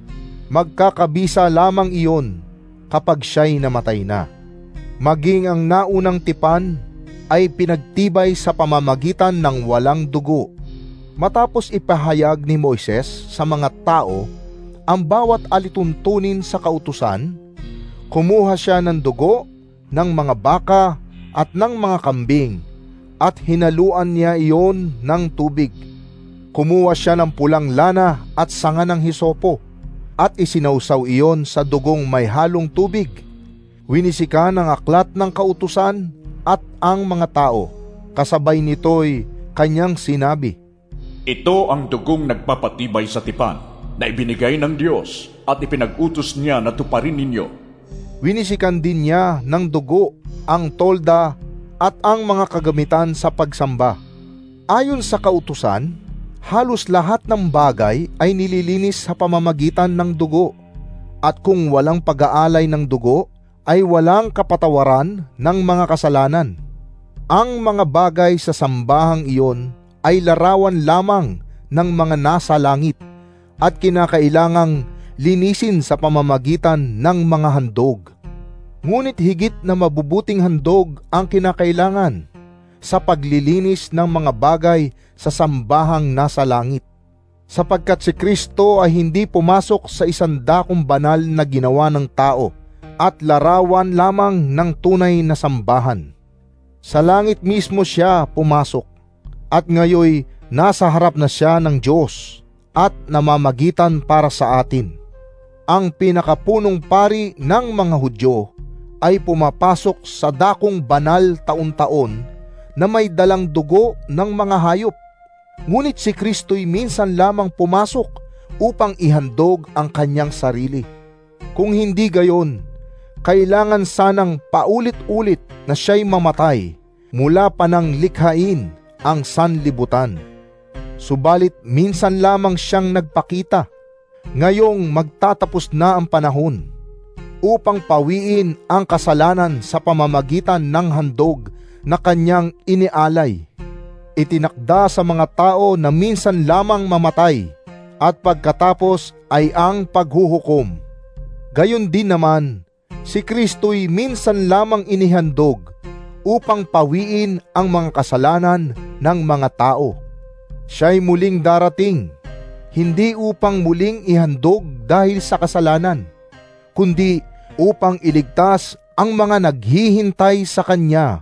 Magkakabisa lamang iyon kapag siya'y namatay na. Maging ang naunang tipan ay pinagtibay sa pamamagitan ng walang dugo. Matapos ipahayag ni Moises sa mga tao ang bawat alituntunin sa kautusan, kumuha siya ng dugo ng mga baka at ng mga kambing at hinaluan niya iyon ng tubig. Kumuha siya ng pulang lana at sanga ng hisopo at isinawsaw iyon sa dugong may halong tubig. Winisikan ang aklat ng kautusan at ang mga tao. Kasabay nito'y kanyang sinabi, "Ito ang dugong nagpapatibay sa tipan na ibinigay ng Diyos at ipinag-utos niya na tuparin ninyo." Winisikan din niya ng dugo ang tolda at ang mga kagamitan sa pagsamba. Ayon sa kautusan, halos lahat ng bagay ay nililinis sa pamamagitan ng dugo. At kung walang pag-aalay ng dugo, ay walang kapatawaran ng mga kasalanan. Ang mga bagay sa sambahang iyon ay larawan lamang ng mga nasa langit at kinakailangang linisin sa pamamagitan ng mga handog. Ngunit higit na mabubuting handog ang kinakailangan sa paglilinis ng mga bagay sa sambahang nasa langit, sapagkat si Kristo ay hindi pumasok sa isang dakong banal na ginawa ng tao at larawan lamang ng tunay na sambahan. Sa langit mismo siya pumasok at ngayoy nasa harap na siya ng Diyos at namamagitan para sa atin. Ang pinakapunong pari ng mga Hudyo ay pumapasok sa dakong banal taon-taon na may dalang dugo ng mga hayop. Ngunit si Kristo'y minsan lamang pumasok upang ihandog ang kanyang sarili. Kung hindi gayon, kailangan sanang paulit-ulit na siya'y mamatay mula pa nang likhain ang sanlibutan. Subalit minsan lamang siyang nagpakita. Ngayong magtatapos na ang panahon upang pawiin ang kasalanan sa pamamagitan ng handog na kanyang inialay. Itinakda sa mga tao na minsan lamang mamatay at pagkatapos ay ang paghuhukom. Gayon din naman, si Kristo'y minsan lamang inihandog upang pawiin ang mga kasalanan ng mga tao. Siya'y muling darating, hindi upang muling ihandog dahil sa kasalanan, kundi upang iligtas ang mga naghihintay sa Kanya.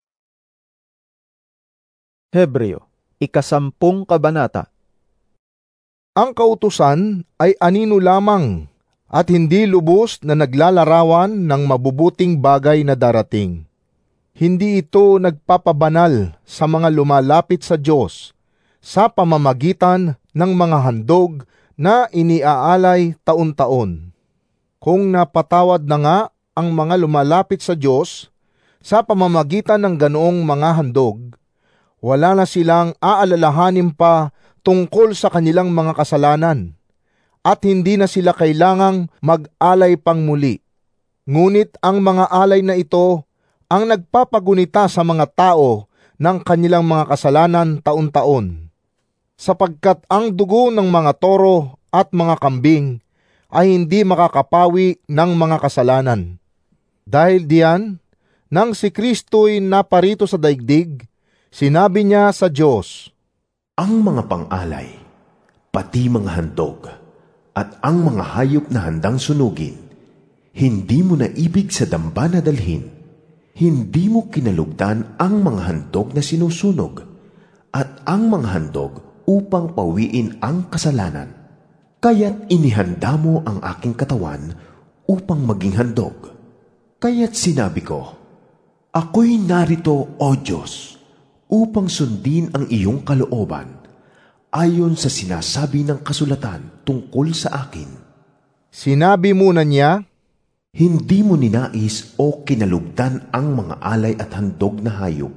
Hebreo, ikasampung kabanata. Ang kautusan ay anino lamang at hindi lubos na naglalarawan ng mabubuting bagay na darating. Hindi ito nagpapabanal sa mga lumalapit sa Diyos sa pamamagitan ng mga handog na iniaalay taon-taon. Kung napatawad na nga ang mga lumalapit sa Diyos sa pamamagitan ng ganoong mga handog, wala na silang aalalahanin pa tungkol sa kanilang mga kasalanan at hindi na sila kailangang mag-alay pang muli. Ngunit ang mga alay na ito ang nagpapagunita sa mga tao ng kanilang mga kasalanan taon-taon, sapagkat ang dugo ng mga toro at mga kambing ay hindi makakapawi ng mga kasalanan. Dahil diyan, nang si Kristo'y naparito sa daigdig, sinabi niya sa Diyos, ang mga pang-alay, pati mga handog, at ang mga hayop na handang sunugin, hindi mo na ibig sa damba na dalhin. Hindi mo kinalugdan ang mga handog na sinusunog, at ang mga handog upang pawiin ang kasalanan. Kaya't inihanda mo ang aking katawan upang maging handog. Kaya't sinabi ko, ako'y narito, O Diyos, upang sundin ang iyong kalooban, ayon sa sinasabi ng kasulatan tungkol sa akin. Sinabi muna niya, hindi mo ninais o kinalugdan ang mga alay at handog na hayop,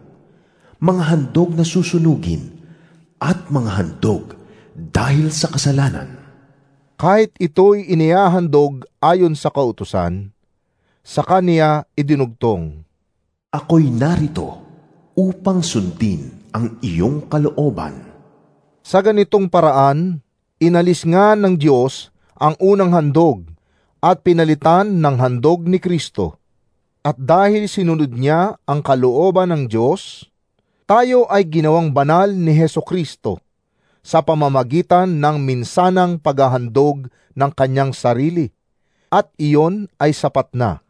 mga handog na susunugin, at mga handog dahil sa kasalanan. Kahit ito'y inihahandog ayon sa kautusan, sa kaniya idinugtong, ako'y narito upang sundin ang iyong kalooban. Sa ganitong paraan, inalis nga ng Diyos ang unang handog at pinalitan ng handog ni Kristo. At dahil sinunod niya ang kalooban ng Diyos, tayo ay ginawang banal ni Hesukristo sa pamamagitan ng minsanang paghahandog ng kanyang sarili. At iyon ay sapat na.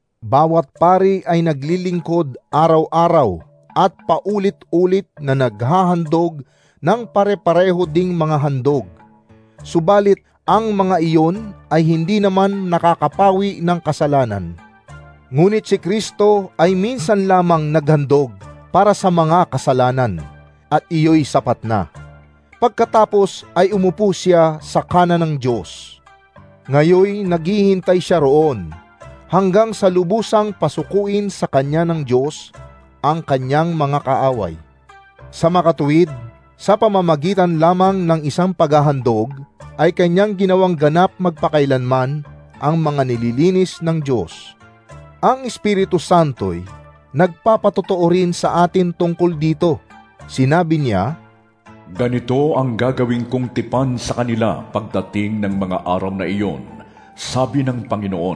Bawat pari ay naglilingkod araw-araw at paulit-ulit na naghahandog ng pare-pareho ding mga handog. Subalit, ang mga iyon ay hindi naman nakakapawi ng kasalanan. Ngunit si Kristo ay minsan lamang naghandog para sa mga kasalanan, at iyo'y sapat na. Pagkatapos ay umupo siya sa kanan ng Diyos. Ngayoy naghihintay siya roon, hanggang sa lubusang pasukuin sa kanya ng Diyos ang kanyang mga kaaway. Sa makatuwid, sa pamamagitan lamang ng isang paghahandog, ay kanyang ginawang ganap magpakailanman ang mga nililinis ng Diyos. Ang Espiritu Santo'y nagpapatotoo rin sa atin tungkol dito. Sinabi niya, ganito ang gagawin kong tipan sa kanila pagdating ng mga araw na iyon, sabi ng Panginoon.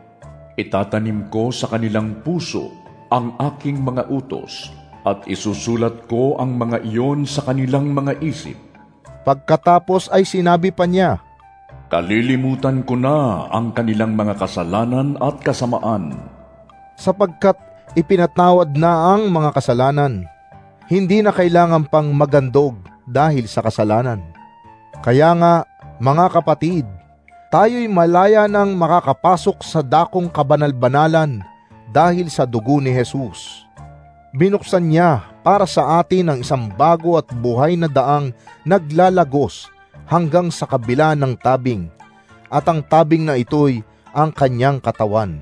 Itatanim ko sa kanilang puso ang aking mga utos, at isusulat ko ang mga iyon sa kanilang mga isip. Pagkatapos ay sinabi pa niya, kalilimutan ko na ang kanilang mga kasalanan at kasamaan. Sapagkat ipinatawad na ang mga kasalanan, hindi na kailangan pang magandog dahil sa kasalanan. Kaya nga, mga kapatid, tayo'y malaya nang makakapasok sa dakong kabanal-banalan dahil sa dugo ni Jesus. Binuksan niya para sa atin ang isang bago at buhay na daang naglalagos hanggang sa kabila ng tabing, at ang tabing na ito'y ang kanyang katawan.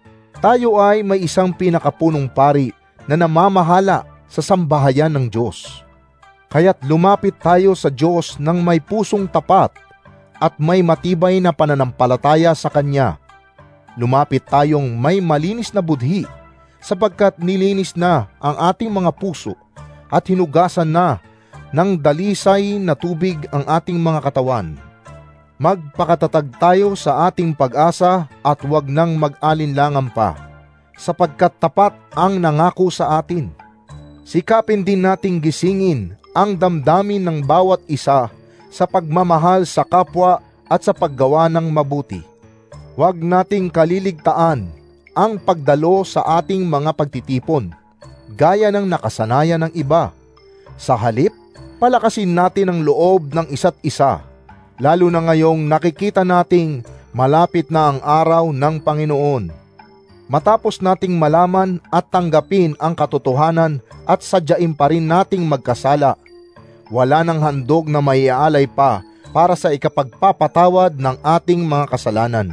Tayo ay may isang pinakapunong pari na namamahala sa sambahayan ng Diyos. Kaya't lumapit tayo sa Diyos ng may pusong tapat at may matibay na pananampalataya sa Kanya. Lumapit tayong may malinis na budhi, sapagkat nilinis na ang ating mga puso at hinugasan na ng dalisay na tubig ang ating mga katawan. Magpakatatag tayo sa ating pag-asa at huwag nang mag-alinlangan pa, sapagkat tapat ang nangako sa atin. Sikapin din nating gisingin ang damdamin ng bawat isa sa pagmamahal sa kapwa at sa paggawa ng mabuti. Huwag nating kaliligtaan ang pagdalo sa ating mga pagtitipon, gaya ng nakasanayan ng iba. Sa halip, palakasin natin ang loob ng isa't isa, lalo na ngayong nakikita nating malapit na ang araw ng Panginoon. Matapos nating malaman at tanggapin ang katotohanan at sadyain pa rin nating magkasala, wala nang handog na maiaalay pa para sa ikapagpapatawad ng ating mga kasalanan.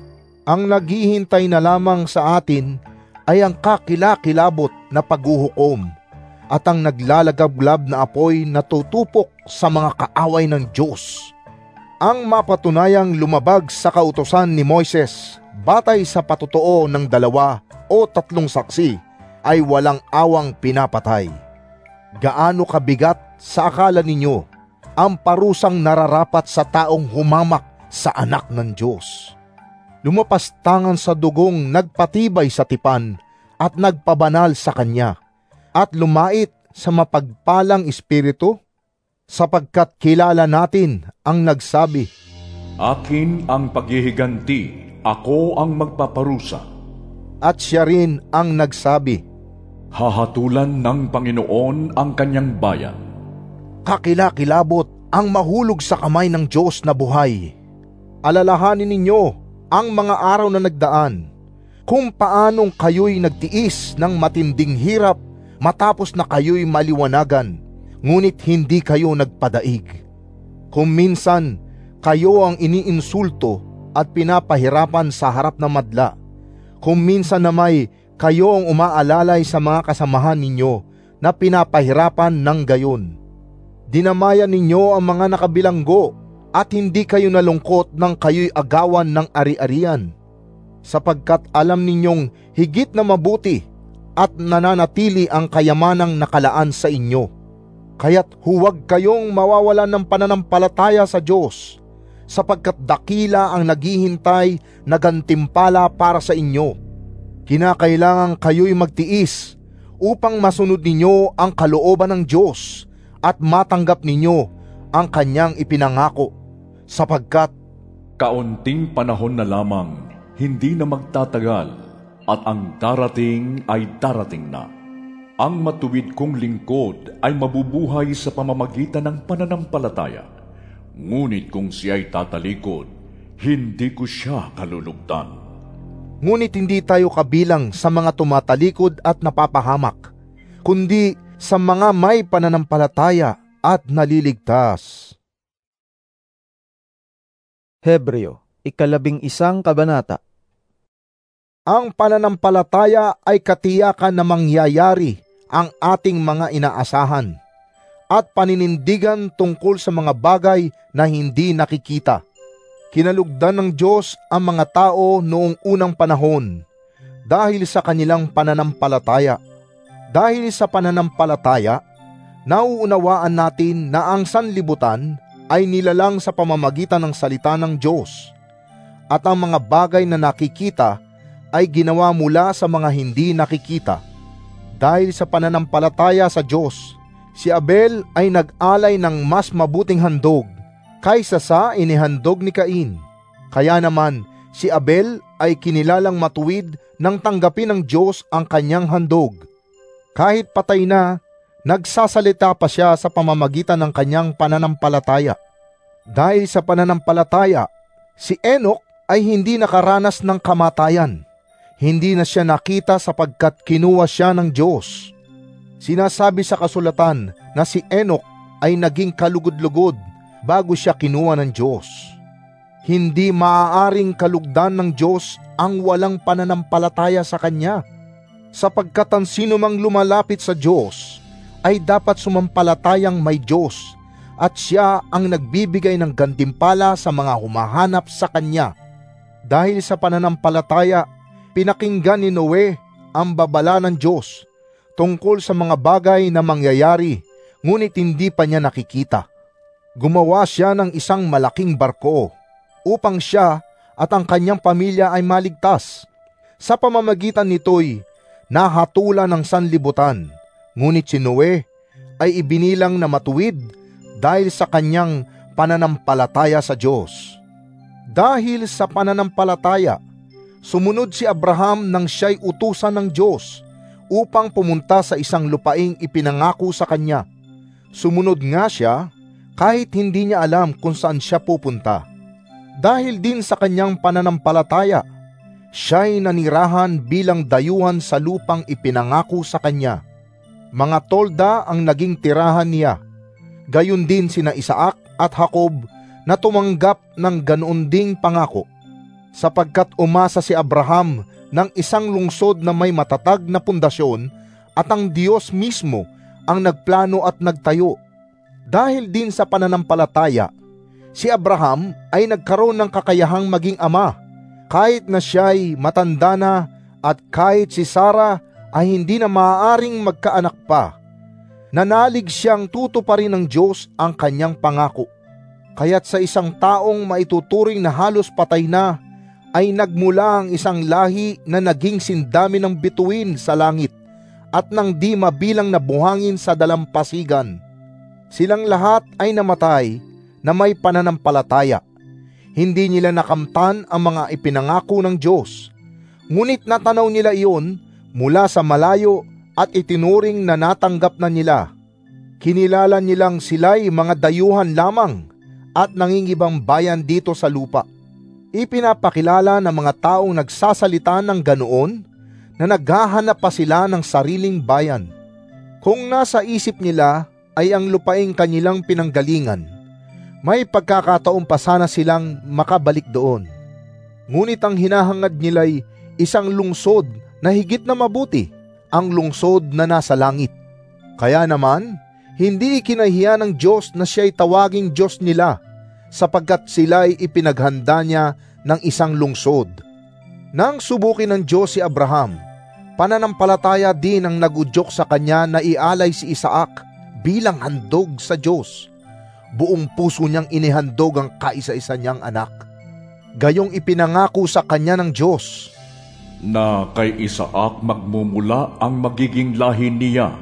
Ang naghihintay na lamang sa atin ay ang kakilakilabot na paghuhukom at ang naglalagablab na apoy na tutupok sa mga kaaway ng Diyos. Ang mapatunayang lumabag sa kautusan ni Moises batay sa patotoo ng dalawa o tatlong saksi ay walang awang pinapatay. Gaano kabigat sa akala ninyo ang parusang nararapat sa taong humamak sa anak ng Diyos? lumapastangan sa dugong nagpatibay sa tipan at nagpabanal sa kanya, at lumait sa mapagpalang espiritu, sapagkat kilala natin ang nagsabi, Akin ang paghihiganti, ako ang magpaparusa. At siya rin ang nagsabi, Hahatulan ng Panginoon ang kanyang bayan. Kakilakilabot ang mahulog sa kamay ng Diyos na buhay. Alalahanin ninyo ang mga araw na nagdaan, kung paanong kayo'y nagtiis ng matinding hirap matapos na kayo'y maliwanagan, ngunit hindi kayo nagpadaig. Kung minsan kayo ang iniinsulto at pinapahirapan sa harap ng madla, kung minsan na may kayo ang umaalalay sa mga kasamahan ninyo na pinapahirapan ng gayon. Dinamayan ninyo ang mga nakabilanggo at hindi kayo nalungkot nang kayo'y agawan ng ari-arian, sapagkat alam ninyong higit na mabuti at nananatili ang kayamanang nakalaan sa inyo. Kaya't huwag kayong mawawalan ng pananampalataya sa Diyos, sapagkat dakila ang naghihintay na gantimpala para sa inyo. Kinakailangan kayo'y magtiis upang masunod ninyo ang kalooban ng Diyos at matanggap ninyo ang kanyang ipinangako, sapagkat Kaunting panahon na lamang, hindi na magtatagal, at ang darating ay darating na. Ang matuwid kong lingkod ay mabubuhay sa pamamagitan ng pananampalataya. Ngunit kung siya'y tatalikod, hindi ko siya kalulugdan. Ngunit hindi tayo kabilang sa mga tumatalikod at napapahamak, kundi sa mga may pananampalataya at naliligtas. Hebreo, ikalabing isang kabanata. Ang pananampalataya ay katiyakan na mangyayari ang ating mga inaasahan at paninindigan tungkol sa mga bagay na hindi nakikita. Kinalugdan ng Diyos ang mga tao noong unang panahon dahil sa kanilang pananampalataya. Dahil sa pananampalataya, nauunawaan natin na ang sanlibutan ay nilalang sa pamamagitan ng salita ng Diyos, at ang mga bagay na nakikita ay ginawa mula sa mga hindi nakikita. Dahil sa pananampalataya sa Diyos, si Abel ay nag-alay ng mas mabuting handog kaysa sa inihandog ni Cain. Kaya naman, si Abel ay kinilalang matuwid nang tanggapin ng Diyos ang kanyang handog. Kahit patay na, nagsasalita pa siya sa pamamagitan ng kanyang pananampalataya. Dahil sa pananampalataya, si Enoch ay hindi nakaranas ng kamatayan. Hindi na siya nakita sapagkat kinuha siya ng Diyos. Sinasabi sa kasulatan na si Enoch ay naging kalugod-lugod bago siya kinuha ng Diyos. Hindi maaaring kalugdan ng Diyos ang walang pananampalataya sa Kanya, sapagkat ang sino mang lumalapit sa Diyos ay dapat sumampalatayang may Diyos at siya ang nagbibigay ng gantimpala sa mga humahanap sa Kanya. Dahil sa pananampalataya, pinakinggan ni Noe ang babala ng Diyos tungkol sa mga bagay na mangyayari, ngunit hindi pa niya nakikita. Gumawa siya ng isang malaking barko upang siya at ang kanyang pamilya ay maligtas. Sa pamamagitan nito'y nahatulan ng sanlibutan, ngunit si Noe ay ibinilang na matuwid dahil sa kanyang pananampalataya sa Diyos. Dahil sa pananampalataya, sumunod si Abraham nang siya'y utusan ng Diyos upang pumunta sa isang lupaing ipinangako sa kanya. Sumunod nga siya kahit hindi niya alam kung saan siya pupunta. Dahil din sa kanyang pananampalataya, siya'y nanirahan bilang dayuhan sa lupang ipinangako sa kanya. Mga tolda ang naging tirahan niya. Gayon din sina Isaac at Jacob na tumanggap ng ganoon ding pangako, sapagkat umasa si Abraham ng isang lungsod na may matatag na pundasyon at ang Diyos mismo ang nagplano at nagtayo. Dahil din sa pananampalataya, si Abraham ay nagkaroon ng kakayahang maging ama, kahit na siya'y matanda na at kahit si Sarah ay hindi na maaaring magkaanak pa. Nanalig siyang tutuparin ng Diyos ang kanyang pangako. Kaya't sa isang taong maituturing na halos patay na ay nagmula ang isang lahi na naging sindami ng bituin sa langit at nang di mabilang na buhangin sa dalampasigan. Silang lahat ay namatay na may pananampalataya. Hindi nila nakamtan ang mga ipinangako ng Diyos, ngunit natanaw nila iyon mula sa malayo at itinuring na natanggap na nila. Kinilala nilang sila'y mga dayuhan lamang at nangingibang bayan dito sa lupa. Ipinapakilala ng mga taong nagsasalita ng ganoon na naghahanap pa sila ng sariling bayan. Kung nasa isip nila ay ang lupaing kanilang pinanggalingan, may pagkakataon pa sana silang makabalik doon. Ngunit ang hinahangad nila'y isang lungsod na higit na mabuti, ang lungsod na nasa langit. Kaya naman, hindi ikinahiya ng Diyos na siya'y tawaging Diyos nila, sapagkat sila'y ipinaghanda niya ng isang lungsod. Nang subukin ng Diyos si Abraham, pananampalataya din ang nagudyok sa kanya na ialay si Isaac bilang handog sa Diyos. Buong puso niyang inihandog ang kaisa-isa niyang anak. Gayong ipinangako sa kanya ng Diyos na kay Isaac magmumula ang magiging lahi niya.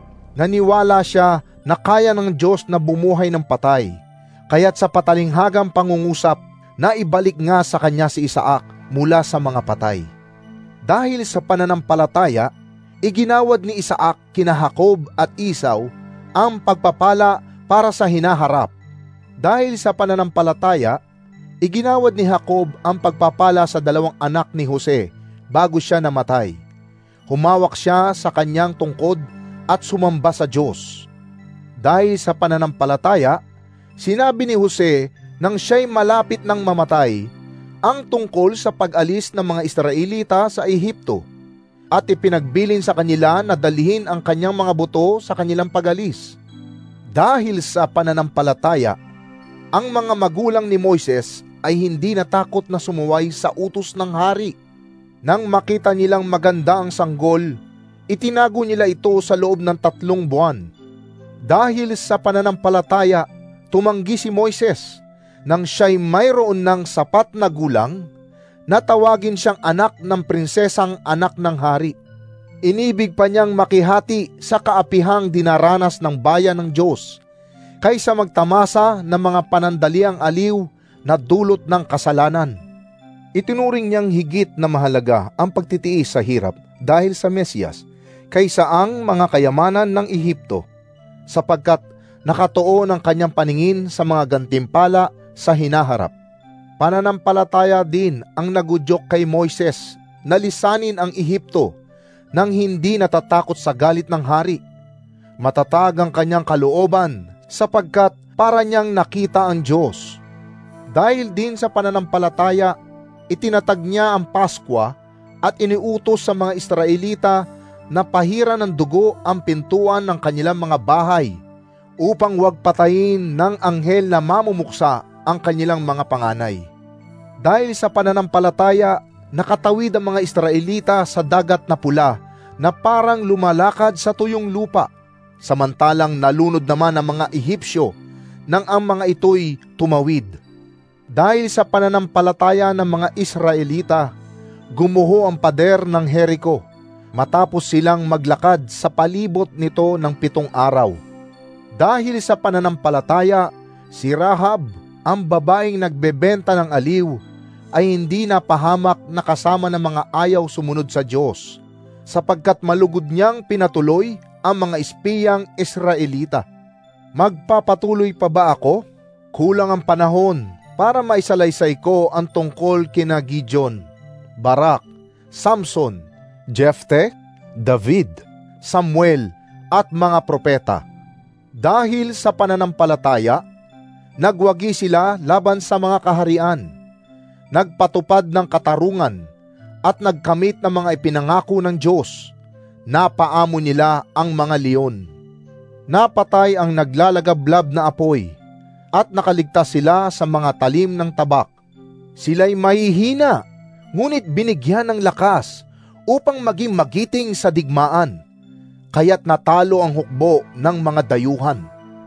Naniwala siya na kaya ng Diyos na bumuhay ng patay, kaya't sa patalinghagang pangungusap, na ibalik nga sa kanya si Isaac mula sa mga patay. Dahil sa pananampalataya, iginawad ni Isaac kina Jacob at Esau ang pagpapala para sa hinaharap. Dahil sa pananampalataya, iginawad ni Jacob ang pagpapala sa dalawang anak ni Jose bago siya namatay. Humawak siya sa kanyang tungkod at sumamba sa Diyos. Dahil sa pananampalataya, sinabi ni Jose nang siya'y malapit ng mamatay ang tungkol sa pag-alis ng mga Israelita sa Ehipto at ipinagbilin sa kanila na dalhin ang kanyang mga buto sa kanilang pag-alis. Dahil sa pananampalataya, ang mga magulang ni Moises ay hindi natakot na sumuway sa utos ng hari. Nang makita nilang maganda ang sanggol, itinago nila ito sa loob ng tatlong buwan. Dahil sa pananampalataya, tumanggi si Moises nang siya'y mayroon ng sapat na gulang, natawagin siyang anak ng prinsesang anak ng hari. Inibig pa niyang makihati sa kaapihang dinaranas ng bayan ng Diyos, kaysa magtamasa ng mga panandaliang aliw na dulot ng kasalanan. Itinuring niyang higit na mahalaga ang pagtitiis sa hirap dahil sa Mesiyas, kaysa ang mga kayamanan ng Ehipto, sapagkat nakatuon ang kanyang paningin sa mga gantimpala sa hinaharap. Pananampalataya din ang nagudyok kay Moises na lisanin ang Ehipto nang hindi natatakot sa galit ng hari. Matatag ang kanyang kalooban sapagkat para niyang nakita ang Diyos. Dahil din sa pananampalataya, itinatag niya ang Paskwa at iniutos sa mga Israelita na pahiran ng dugo ang pintuan ng kanilang mga bahay upang huwag patayin ng anghel na mamumuksa ang kanilang mga panganay. Dahil sa pananampalataya, nakatawid ang mga Israelita sa dagat na pula na parang lumalakad sa tuyong lupa, samantalang nalunod naman ang mga Ehipsyo nang ang mga ito'y tumawid. Dahil sa pananampalataya ng mga Israelita, gumuho ang pader ng Jericho matapos silang maglakad sa palibot nito ng pitong araw. Dahil sa pananampalataya, si Rahab, ang babaeng nagbebenta ng aliw, ay hindi napahamak na kasama ng mga ayaw sumunod sa Diyos, sapagkat malugod niyang pinatuloy ang mga espiyang Israelita. Magpapatuloy pa ba ako? Kulang ang panahon para maisalaysay ko ang tungkol kina Gideon, Barak, Samson, Jefte, David, Samuel at mga propeta. Dahil sa pananampalataya, nagwagi sila laban sa mga kaharian, nagpatupad ng katarungan, at nagkamit ng mga ipinangako ng Diyos. Napaamo nila ang mga leon. Napatay ang naglalagablab na apoy, at nakaligtas sila sa mga talim ng tabak. Sila'y mahihina, ngunit binigyan ng lakas upang maging magiting sa digmaan, kaya't natalo ang hukbo ng mga dayuhan.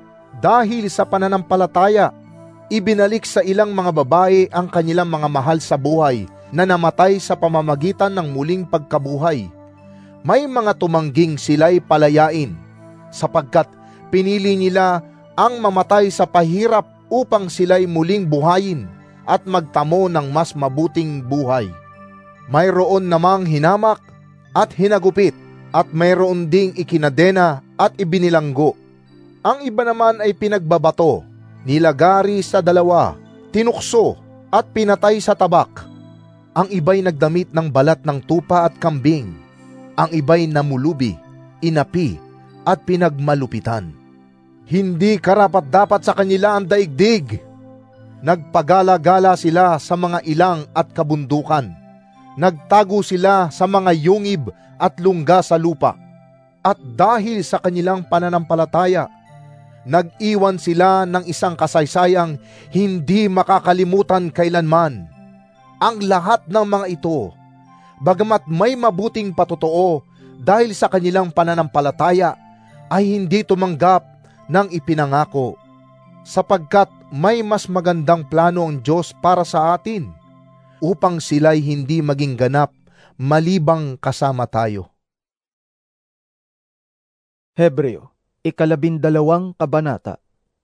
Dahil sa pananampalataya, ibinalik sa ilang mga babae ang kanilang mga mahal sa buhay na namatay sa pamamagitan ng muling pagkabuhay. May mga tumangging sila'y palayain, sapagkat pinili nila ang mamatay sa pahirap upang sila'y muling buhayin at magtamo ng mas mabuting buhay. Mayroon namang hinamak at hinagupit, at mayroon ding ikinadena at ibinilanggo. Ang iba naman ay pinagbabato, nilagari sa dalawa, tinukso at pinatay sa tabak. Ang iba'y nagdamit ng balat ng tupa at kambing. Ang iba'y namulubi, inapi at pinagmalupitan. Hindi karapat-dapat sa kanila ang daigdig. Nagpagala-gala sila sa mga ilang at kabundukan. Nagtago sila sa mga yungib at lungga sa lupa. At dahil sa kanilang pananampalataya, nag-iwan sila ng isang kasaysayang hindi makakalimutan kailanman. Ang lahat ng mga ito, bagamat may mabuting patotoo dahil sa kanilang pananampalataya, ay hindi tumanggap ng ipinangako, sapagkat may mas magandang plano ang Diyos para sa atin, upang sila'y hindi maging ganap malibang kasama tayo. Hebreo, ikalabindalawang kabanata.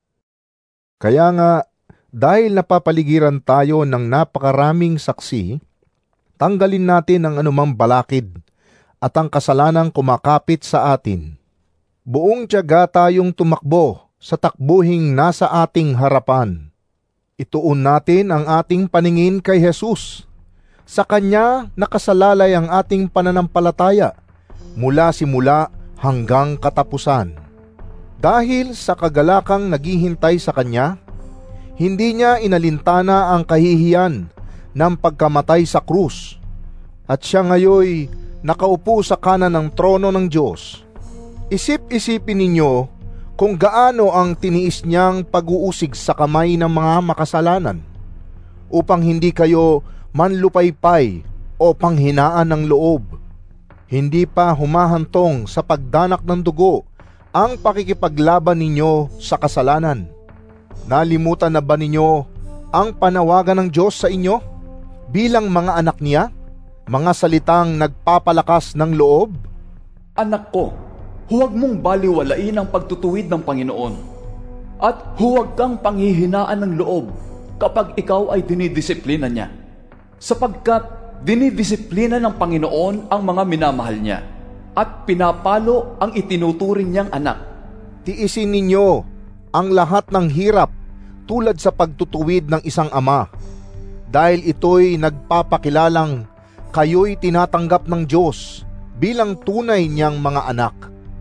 Kaya nga, dahil napapaligiran tayo ng napakaraming saksi, tanggalin natin ang anumang balakid at ang kasalanang kumakapit sa atin. Buong tiyaga tayong tumakbo sa takbuhing nasa ating harapan. Ituon natin ang ating paningin kay Jesus. Sa Kanya nakasalalay ang ating pananampalataya mula simula hanggang katapusan. Dahil sa kagalakang naghihintay sa Kanya, hindi Niya inalintana ang kahihiyan ng pagkamatay sa krus, at Siya ngayoy nakaupo sa kanan ng trono ng Diyos. Isip-isipin ninyo kung gaano ang tiniis Niyang pag-uusig sa kamay ng mga makasalanan, upang hindi kayo manlupaypay o panghinaan ng loob. Hindi pa humahantong sa pagdanak ng dugo ang pakikipaglaban ninyo sa kasalanan. Nalimutan na ba ninyo ang panawagan ng Diyos sa inyo bilang mga anak Niya, mga salitang nagpapalakas ng loob? Anak ko, huwag mong baliwalain ang pagtutuwid ng Panginoon, at huwag kang panghihinaan ng loob kapag ikaw ay dinidisiplina Niya, sapagkat dinidisiplina ng Panginoon ang mga minamahal Niya, at pinapalo ang itinuturing Niyang anak. Tiisin ninyo ang lahat ng hirap tulad sa pagtutuwid ng isang ama, dahil ito'y nagpapakilalang kayo'y tinatanggap ng Diyos bilang tunay Niyang mga anak.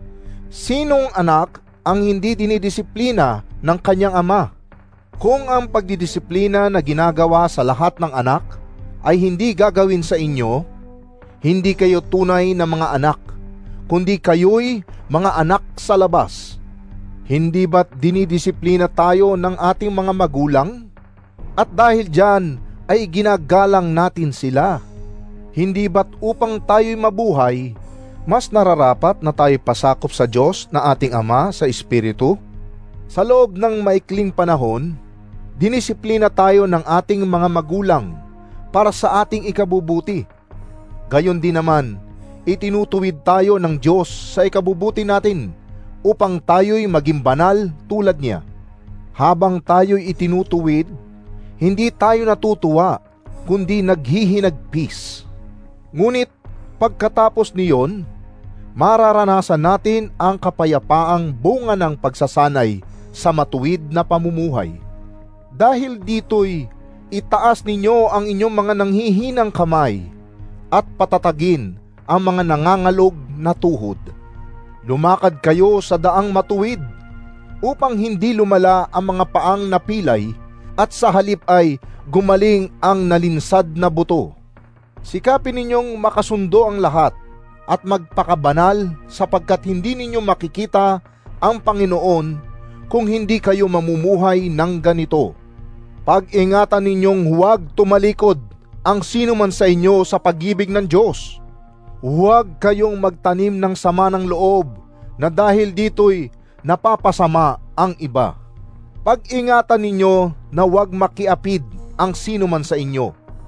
Sinong anak ang hindi dinidisiplina ng kanyang ama? Kung ang pagdidisiplina na ginagawa sa lahat ng anak ay hindi gagawin sa inyo, hindi kayo tunay na mga anak, kundi kayo'y mga anak sa labas. Hindi ba't dinidisiplina tayo ng ating mga magulang? At dahil dyan ay ginagalang natin sila. Hindi ba't upang tayo'y mabuhay, mas nararapat na tayo pasakop sa Diyos na ating Ama sa Espiritu? Sa loob ng maikling panahon, dinisiplina tayo ng ating mga magulang para sa ating ikabubuti. Gayon din naman, itinutuwid tayo ng Diyos sa ikabubuti natin upang tayo'y maging banal tulad Niya. Habang tayo'y itinutuwid, hindi tayo natutuwa, kundi naghihinagpis. Ngunit pagkatapos niyon, mararanasan natin ang kapayapaang bunga ng pagsasanay sa matuwid na pamumuhay. Dahil dito'y itaas ninyo ang inyong mga nanghihinang kamay at patatagin ang mga nangangalog na tuhod. Lumakad kayo sa daang matuwid upang hindi lumala ang mga paang napilay at sa halip ay gumaling ang nalinsad na buto. Sikapin ninyong makasundo ang lahat at magpakabanal sapagkat hindi ninyo makikita ang Panginoon kung hindi kayo mamumuhay ng ganito. Pag-ingatan ninyong huwag tumalikod ang sino man sa inyo sa pag-ibig ng Diyos. Huwag kayong magtanim ng sama ng loob na dahil dito'y napapasama ang iba. Pag-ingatan ninyo na huwag makiapid ang sino man sa inyo, o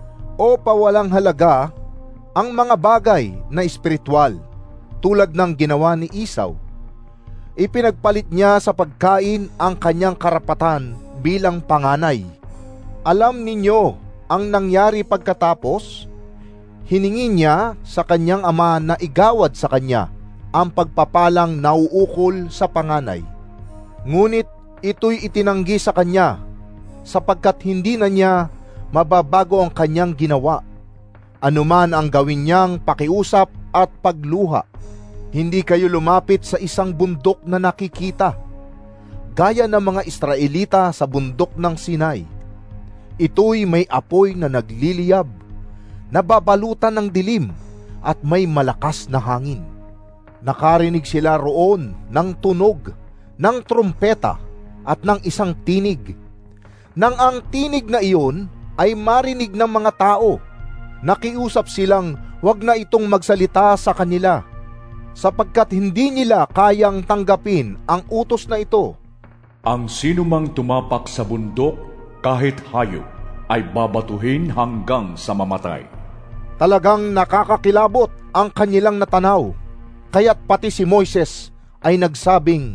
o pawalang halaga ang mga bagay na espiritual tulad ng ginawa ni Esau. Ipinagpalit niya sa pagkain ang kanyang karapatan bilang panganay. Alam ninyo ang nangyari pagkatapos? Hiningi niya sa kanyang ama na igawad sa kanya ang pagpapalang nauukol sa panganay. Ngunit ito'y itinanggi sa kanya sapagkat hindi na niya mababago ang kanyang ginawa. Anuman ang gawin niyang pakiusap at pagluha, hindi kayo lumapit sa isang bundok na nakikita, gaya ng mga Israelita sa bundok ng Sinai. Ito'y may apoy na nagliliyab, nababalutan ng dilim at may malakas na hangin. Nakarinig sila roon ng tunog, ng trumpeta at ng isang tinig. Nang ang tinig na iyon ay marinig ng mga tao, nakiusap silang wag na itong magsalita sa kanila, sapagkat hindi nila kayang tanggapin ang utos na ito. Ang sinumang tumapak sa bundok, kahit hayop, ay babatuhin hanggang sa mamatay. Talagang nakakakilabot ang kanilang natanaw, kaya't pati si Moises ay nagsabing,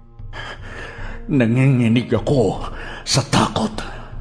Nanginginig ako sa takot.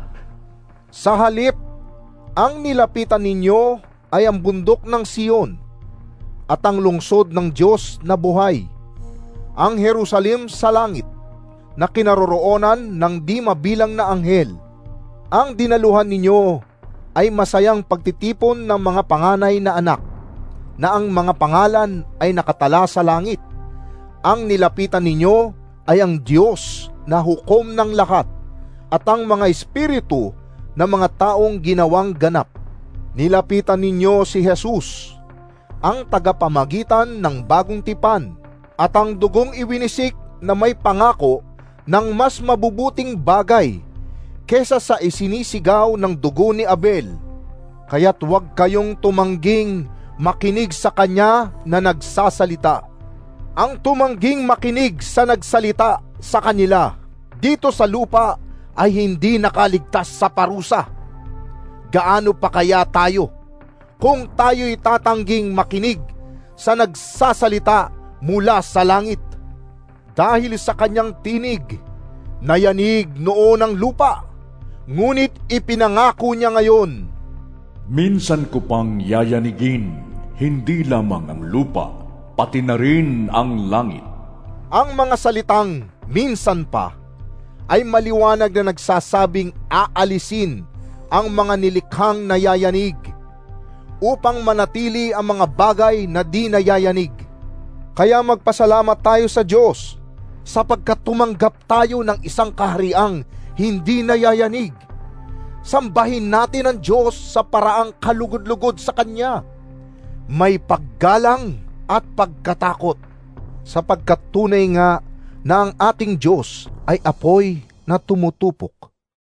Sa halip, ang nilapitan ninyo ay ang bundok ng Sion at ang lungsod ng Diyos na buhay, ang Jerusalem sa langit, na kinaroroonan ng di mabilang na anghel. Ang dinaluhan ninyo ay masayang pagtitipon ng mga panganay na anak, na ang mga pangalan ay nakatala sa langit. Ang nilapitan ninyo ay ang Diyos na hukom ng lahat, at ang mga espiritu ng mga taong ginawang ganap. Nilapitan ninyo si Jesus, ang tagapamagitan ng bagong tipan, at ang dugong iwinisik na may pangako ng mas mabubuting bagay kesa sa isinisigaw ng dugo ni Abel. Kaya't huwag kayong tumangging makinig sa kanya na nagsasalita. Ang tumangging makinig sa nagsalita sa kanila dito sa lupa ay hindi nakaligtas sa parusa. Gaano pa kaya tayo kung tayo'y tatangging makinig sa nagsasalita mula sa langit? Dahil sa kanyang tinig, nayanig noon ang lupa, ngunit ipinangako niya ngayon, Minsan ko pang yayanigin, hindi lamang ang lupa, pati na rin ang langit. ang mga salitang minsan pa ay maliwanag na nagsasabing aalisin ang mga nilikhang nayayanig upang manatili ang mga bagay na di nayayanig. Kaya magpasalamat tayo sa Diyos sapagkat tumanggap tayo ng isang kahariang hindi nayayanig. Sambahin natin ang Diyos sa paraang kalugod-lugod sa Kanya. May paggalang at pagkatakot sapagkat tunay nga na ang ating Diyos ay apoy na tumutupok.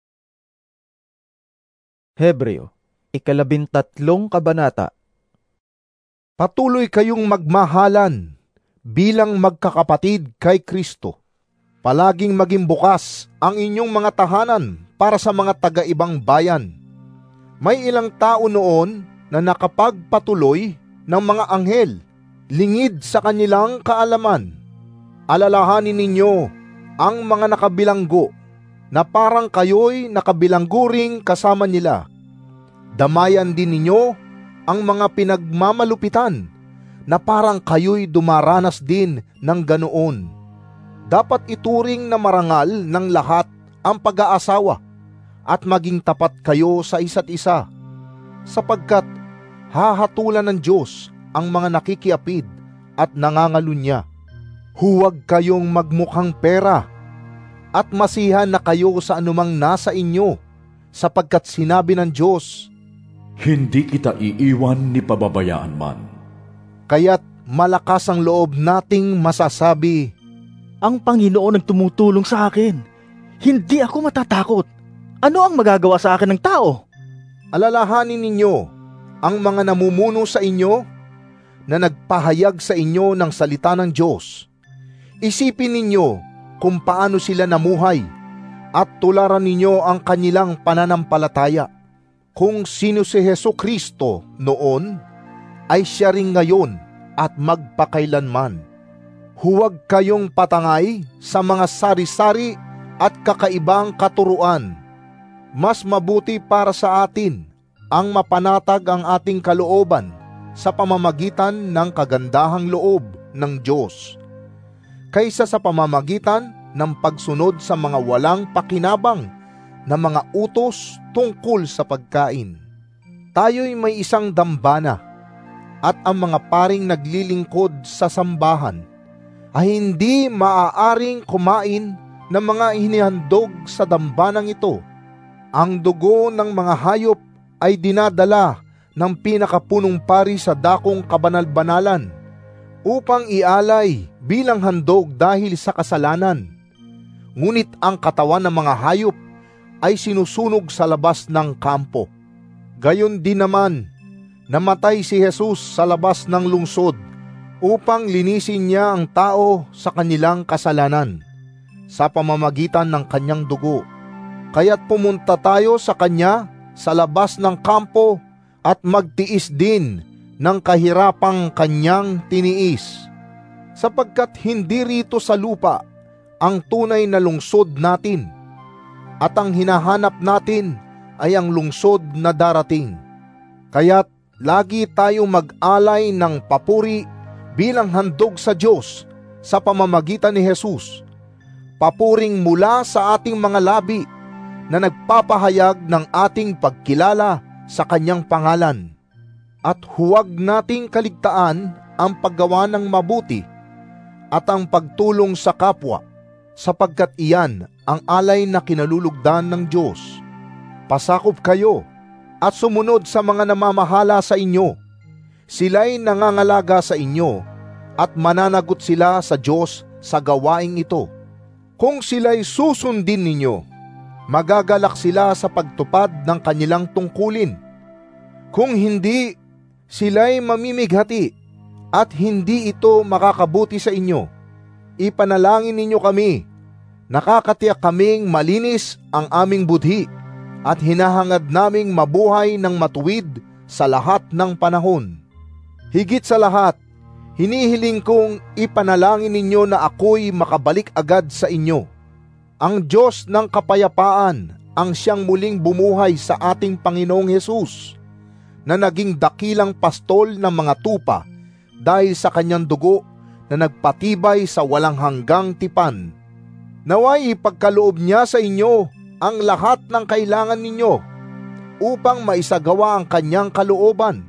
Hebreo, ikalabintatlong kabanata. Patuloy kayong magmahalan bilang magkakapatid kay Kristo. Palaging maging bukas ang inyong mga tahanan para sa mga taga-ibang bayan. May ilang tao noon na nakapagpatuloy ng mga anghel, lingid sa kanilang kaalaman. Alalahanin ninyo ang mga nakabilanggo na parang kayo'y nakabilanggo ring kasama nila. Damayan din ninyo ang mga pinagmamalupitan na parang kayo'y dumaranas din ng ganoon. Dapat ituring na marangal ng lahat ang pag-aasawa at maging tapat kayo sa isa't isa, sapagkat hahatulan ng Diyos ang mga nakikiapid at nangangalunya. Huwag kayong magmukhang pera at masihan na kayo sa anumang nasa inyo, sapagkat sinabi ng Diyos, Hindi kita iiwan ni pababayaan man. kaya't malakas ang loob nating masasabi, Ang Panginoon ang tumutulong sa akin. Hindi ako matatakot. Ano ang magagawa sa akin ng tao? alalahanin ninyo ang mga namumuno sa inyo na nagpahayag sa inyo ng salita ng Diyos. Isipin ninyo kung paano sila namuhay at tularan ninyo ang kanilang pananampalataya. Kung sino si Jesucristo noon, ay siya rin ngayon at magpakailanman. Huwag kayong patangay sa mga sari-sari at kakaibang katuruan. Mas mabuti para sa atin ang mapanatag ang ating kalooban sa pamamagitan ng kagandahang loob ng Diyos, kaysa sa pamamagitan ng pagsunod sa mga walang pakinabang na mga utos tungkol sa pagkain. Tayo'y may isang dambana, at ang mga paring naglilingkod sa sambahan ay hindi maaaring kumain ng mga hinihandog sa dambanang ito. Ang dugo ng mga hayop ay dinadala ng pinakapunong pari sa dakong kabanal-banalan upang ialay bilang handog dahil sa kasalanan. Ngunit ang katawan ng mga hayop ay sinusunog sa labas ng kampo. Gayon din naman, namatay si Jesus sa labas ng lungsod upang linisin niya ang tao sa kanilang kasalanan sa pamamagitan ng kanyang dugo. Kaya't pumunta tayo sa kanya sa labas ng kampo at magtiis din ng kahirapang kanyang tiniis. Sapagkat hindi rito sa lupa ang tunay na lungsod natin, at ang hinahanap natin ay ang lungsod na darating. Kaya't lagi tayong mag-alay ng papuri bilang handog sa Diyos sa pamamagitan ni Jesus, papuring mula sa ating mga labi na nagpapahayag ng ating pagkilala sa kanyang pangalan. At huwag nating kaligtaan ang paggawa ng mabuti at ang pagtulong sa kapwa, sapagkat iyan ang alay na kinalulugdan ng Diyos. Pasakop kayo at sumunod sa mga namamahala sa inyo. Sila'y nangangalaga sa inyo at mananagot sila sa Diyos sa gawaing ito. Kung sila'y susundin ninyo, magagalak sila sa pagtupad ng kanilang tungkulin. Kung hindi, sila'y mamimighati at hindi ito makakabuti sa inyo. Ipanalangin ninyo kami. Nakakatiyak kaming malinis ang aming budhi at hinahangad naming mabuhay ng matuwid sa lahat ng panahon. Higit sa lahat, hinihiling kong ipanalangin ninyo na ako'y makabalik agad sa inyo. Ang Diyos ng kapayapaan ang siyang muling bumuhay sa ating Panginoong Hesus, na naging dakilang pastol ng mga tupa dahil sa kanyang dugo na nagpatibay sa walang hanggang tipan. Naway ipagkaloob niya sa inyo ang lahat ng kailangan ninyo upang maisagawa ang kanyang kalooban,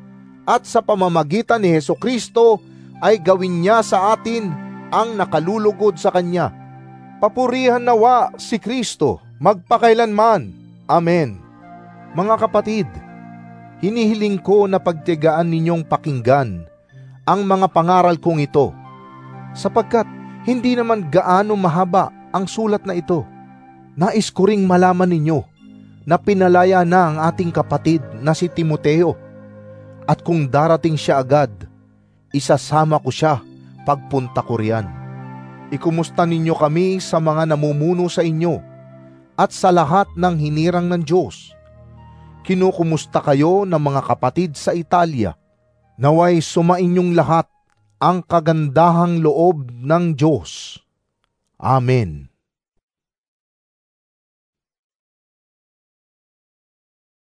at sa pamamagitan ni Hesukristo ay gawin niya sa atin ang nakalulugod sa kanya. Papurihan nawa si Kristo magpakailanman. Amen. Mga kapatid, hinihiling ko na pagtiyagaan ninyong pakinggan ang mga pangaral kong ito, sapagkat hindi naman gaano mahaba ang sulat na ito. Nais ko ring malaman ninyo na pinalaya na ang ating kapatid na si Timoteo, at kung darating siya agad, isasama ko siya pagpunta ko riyan. Ikumusta ninyo kami sa mga namumuno sa inyo at sa lahat ng hinirang ng Diyos. Kinukumusta kayo ng mga kapatid sa Italia. Naway sumainyong lahat ang kagandahang loob ng Diyos. Amen.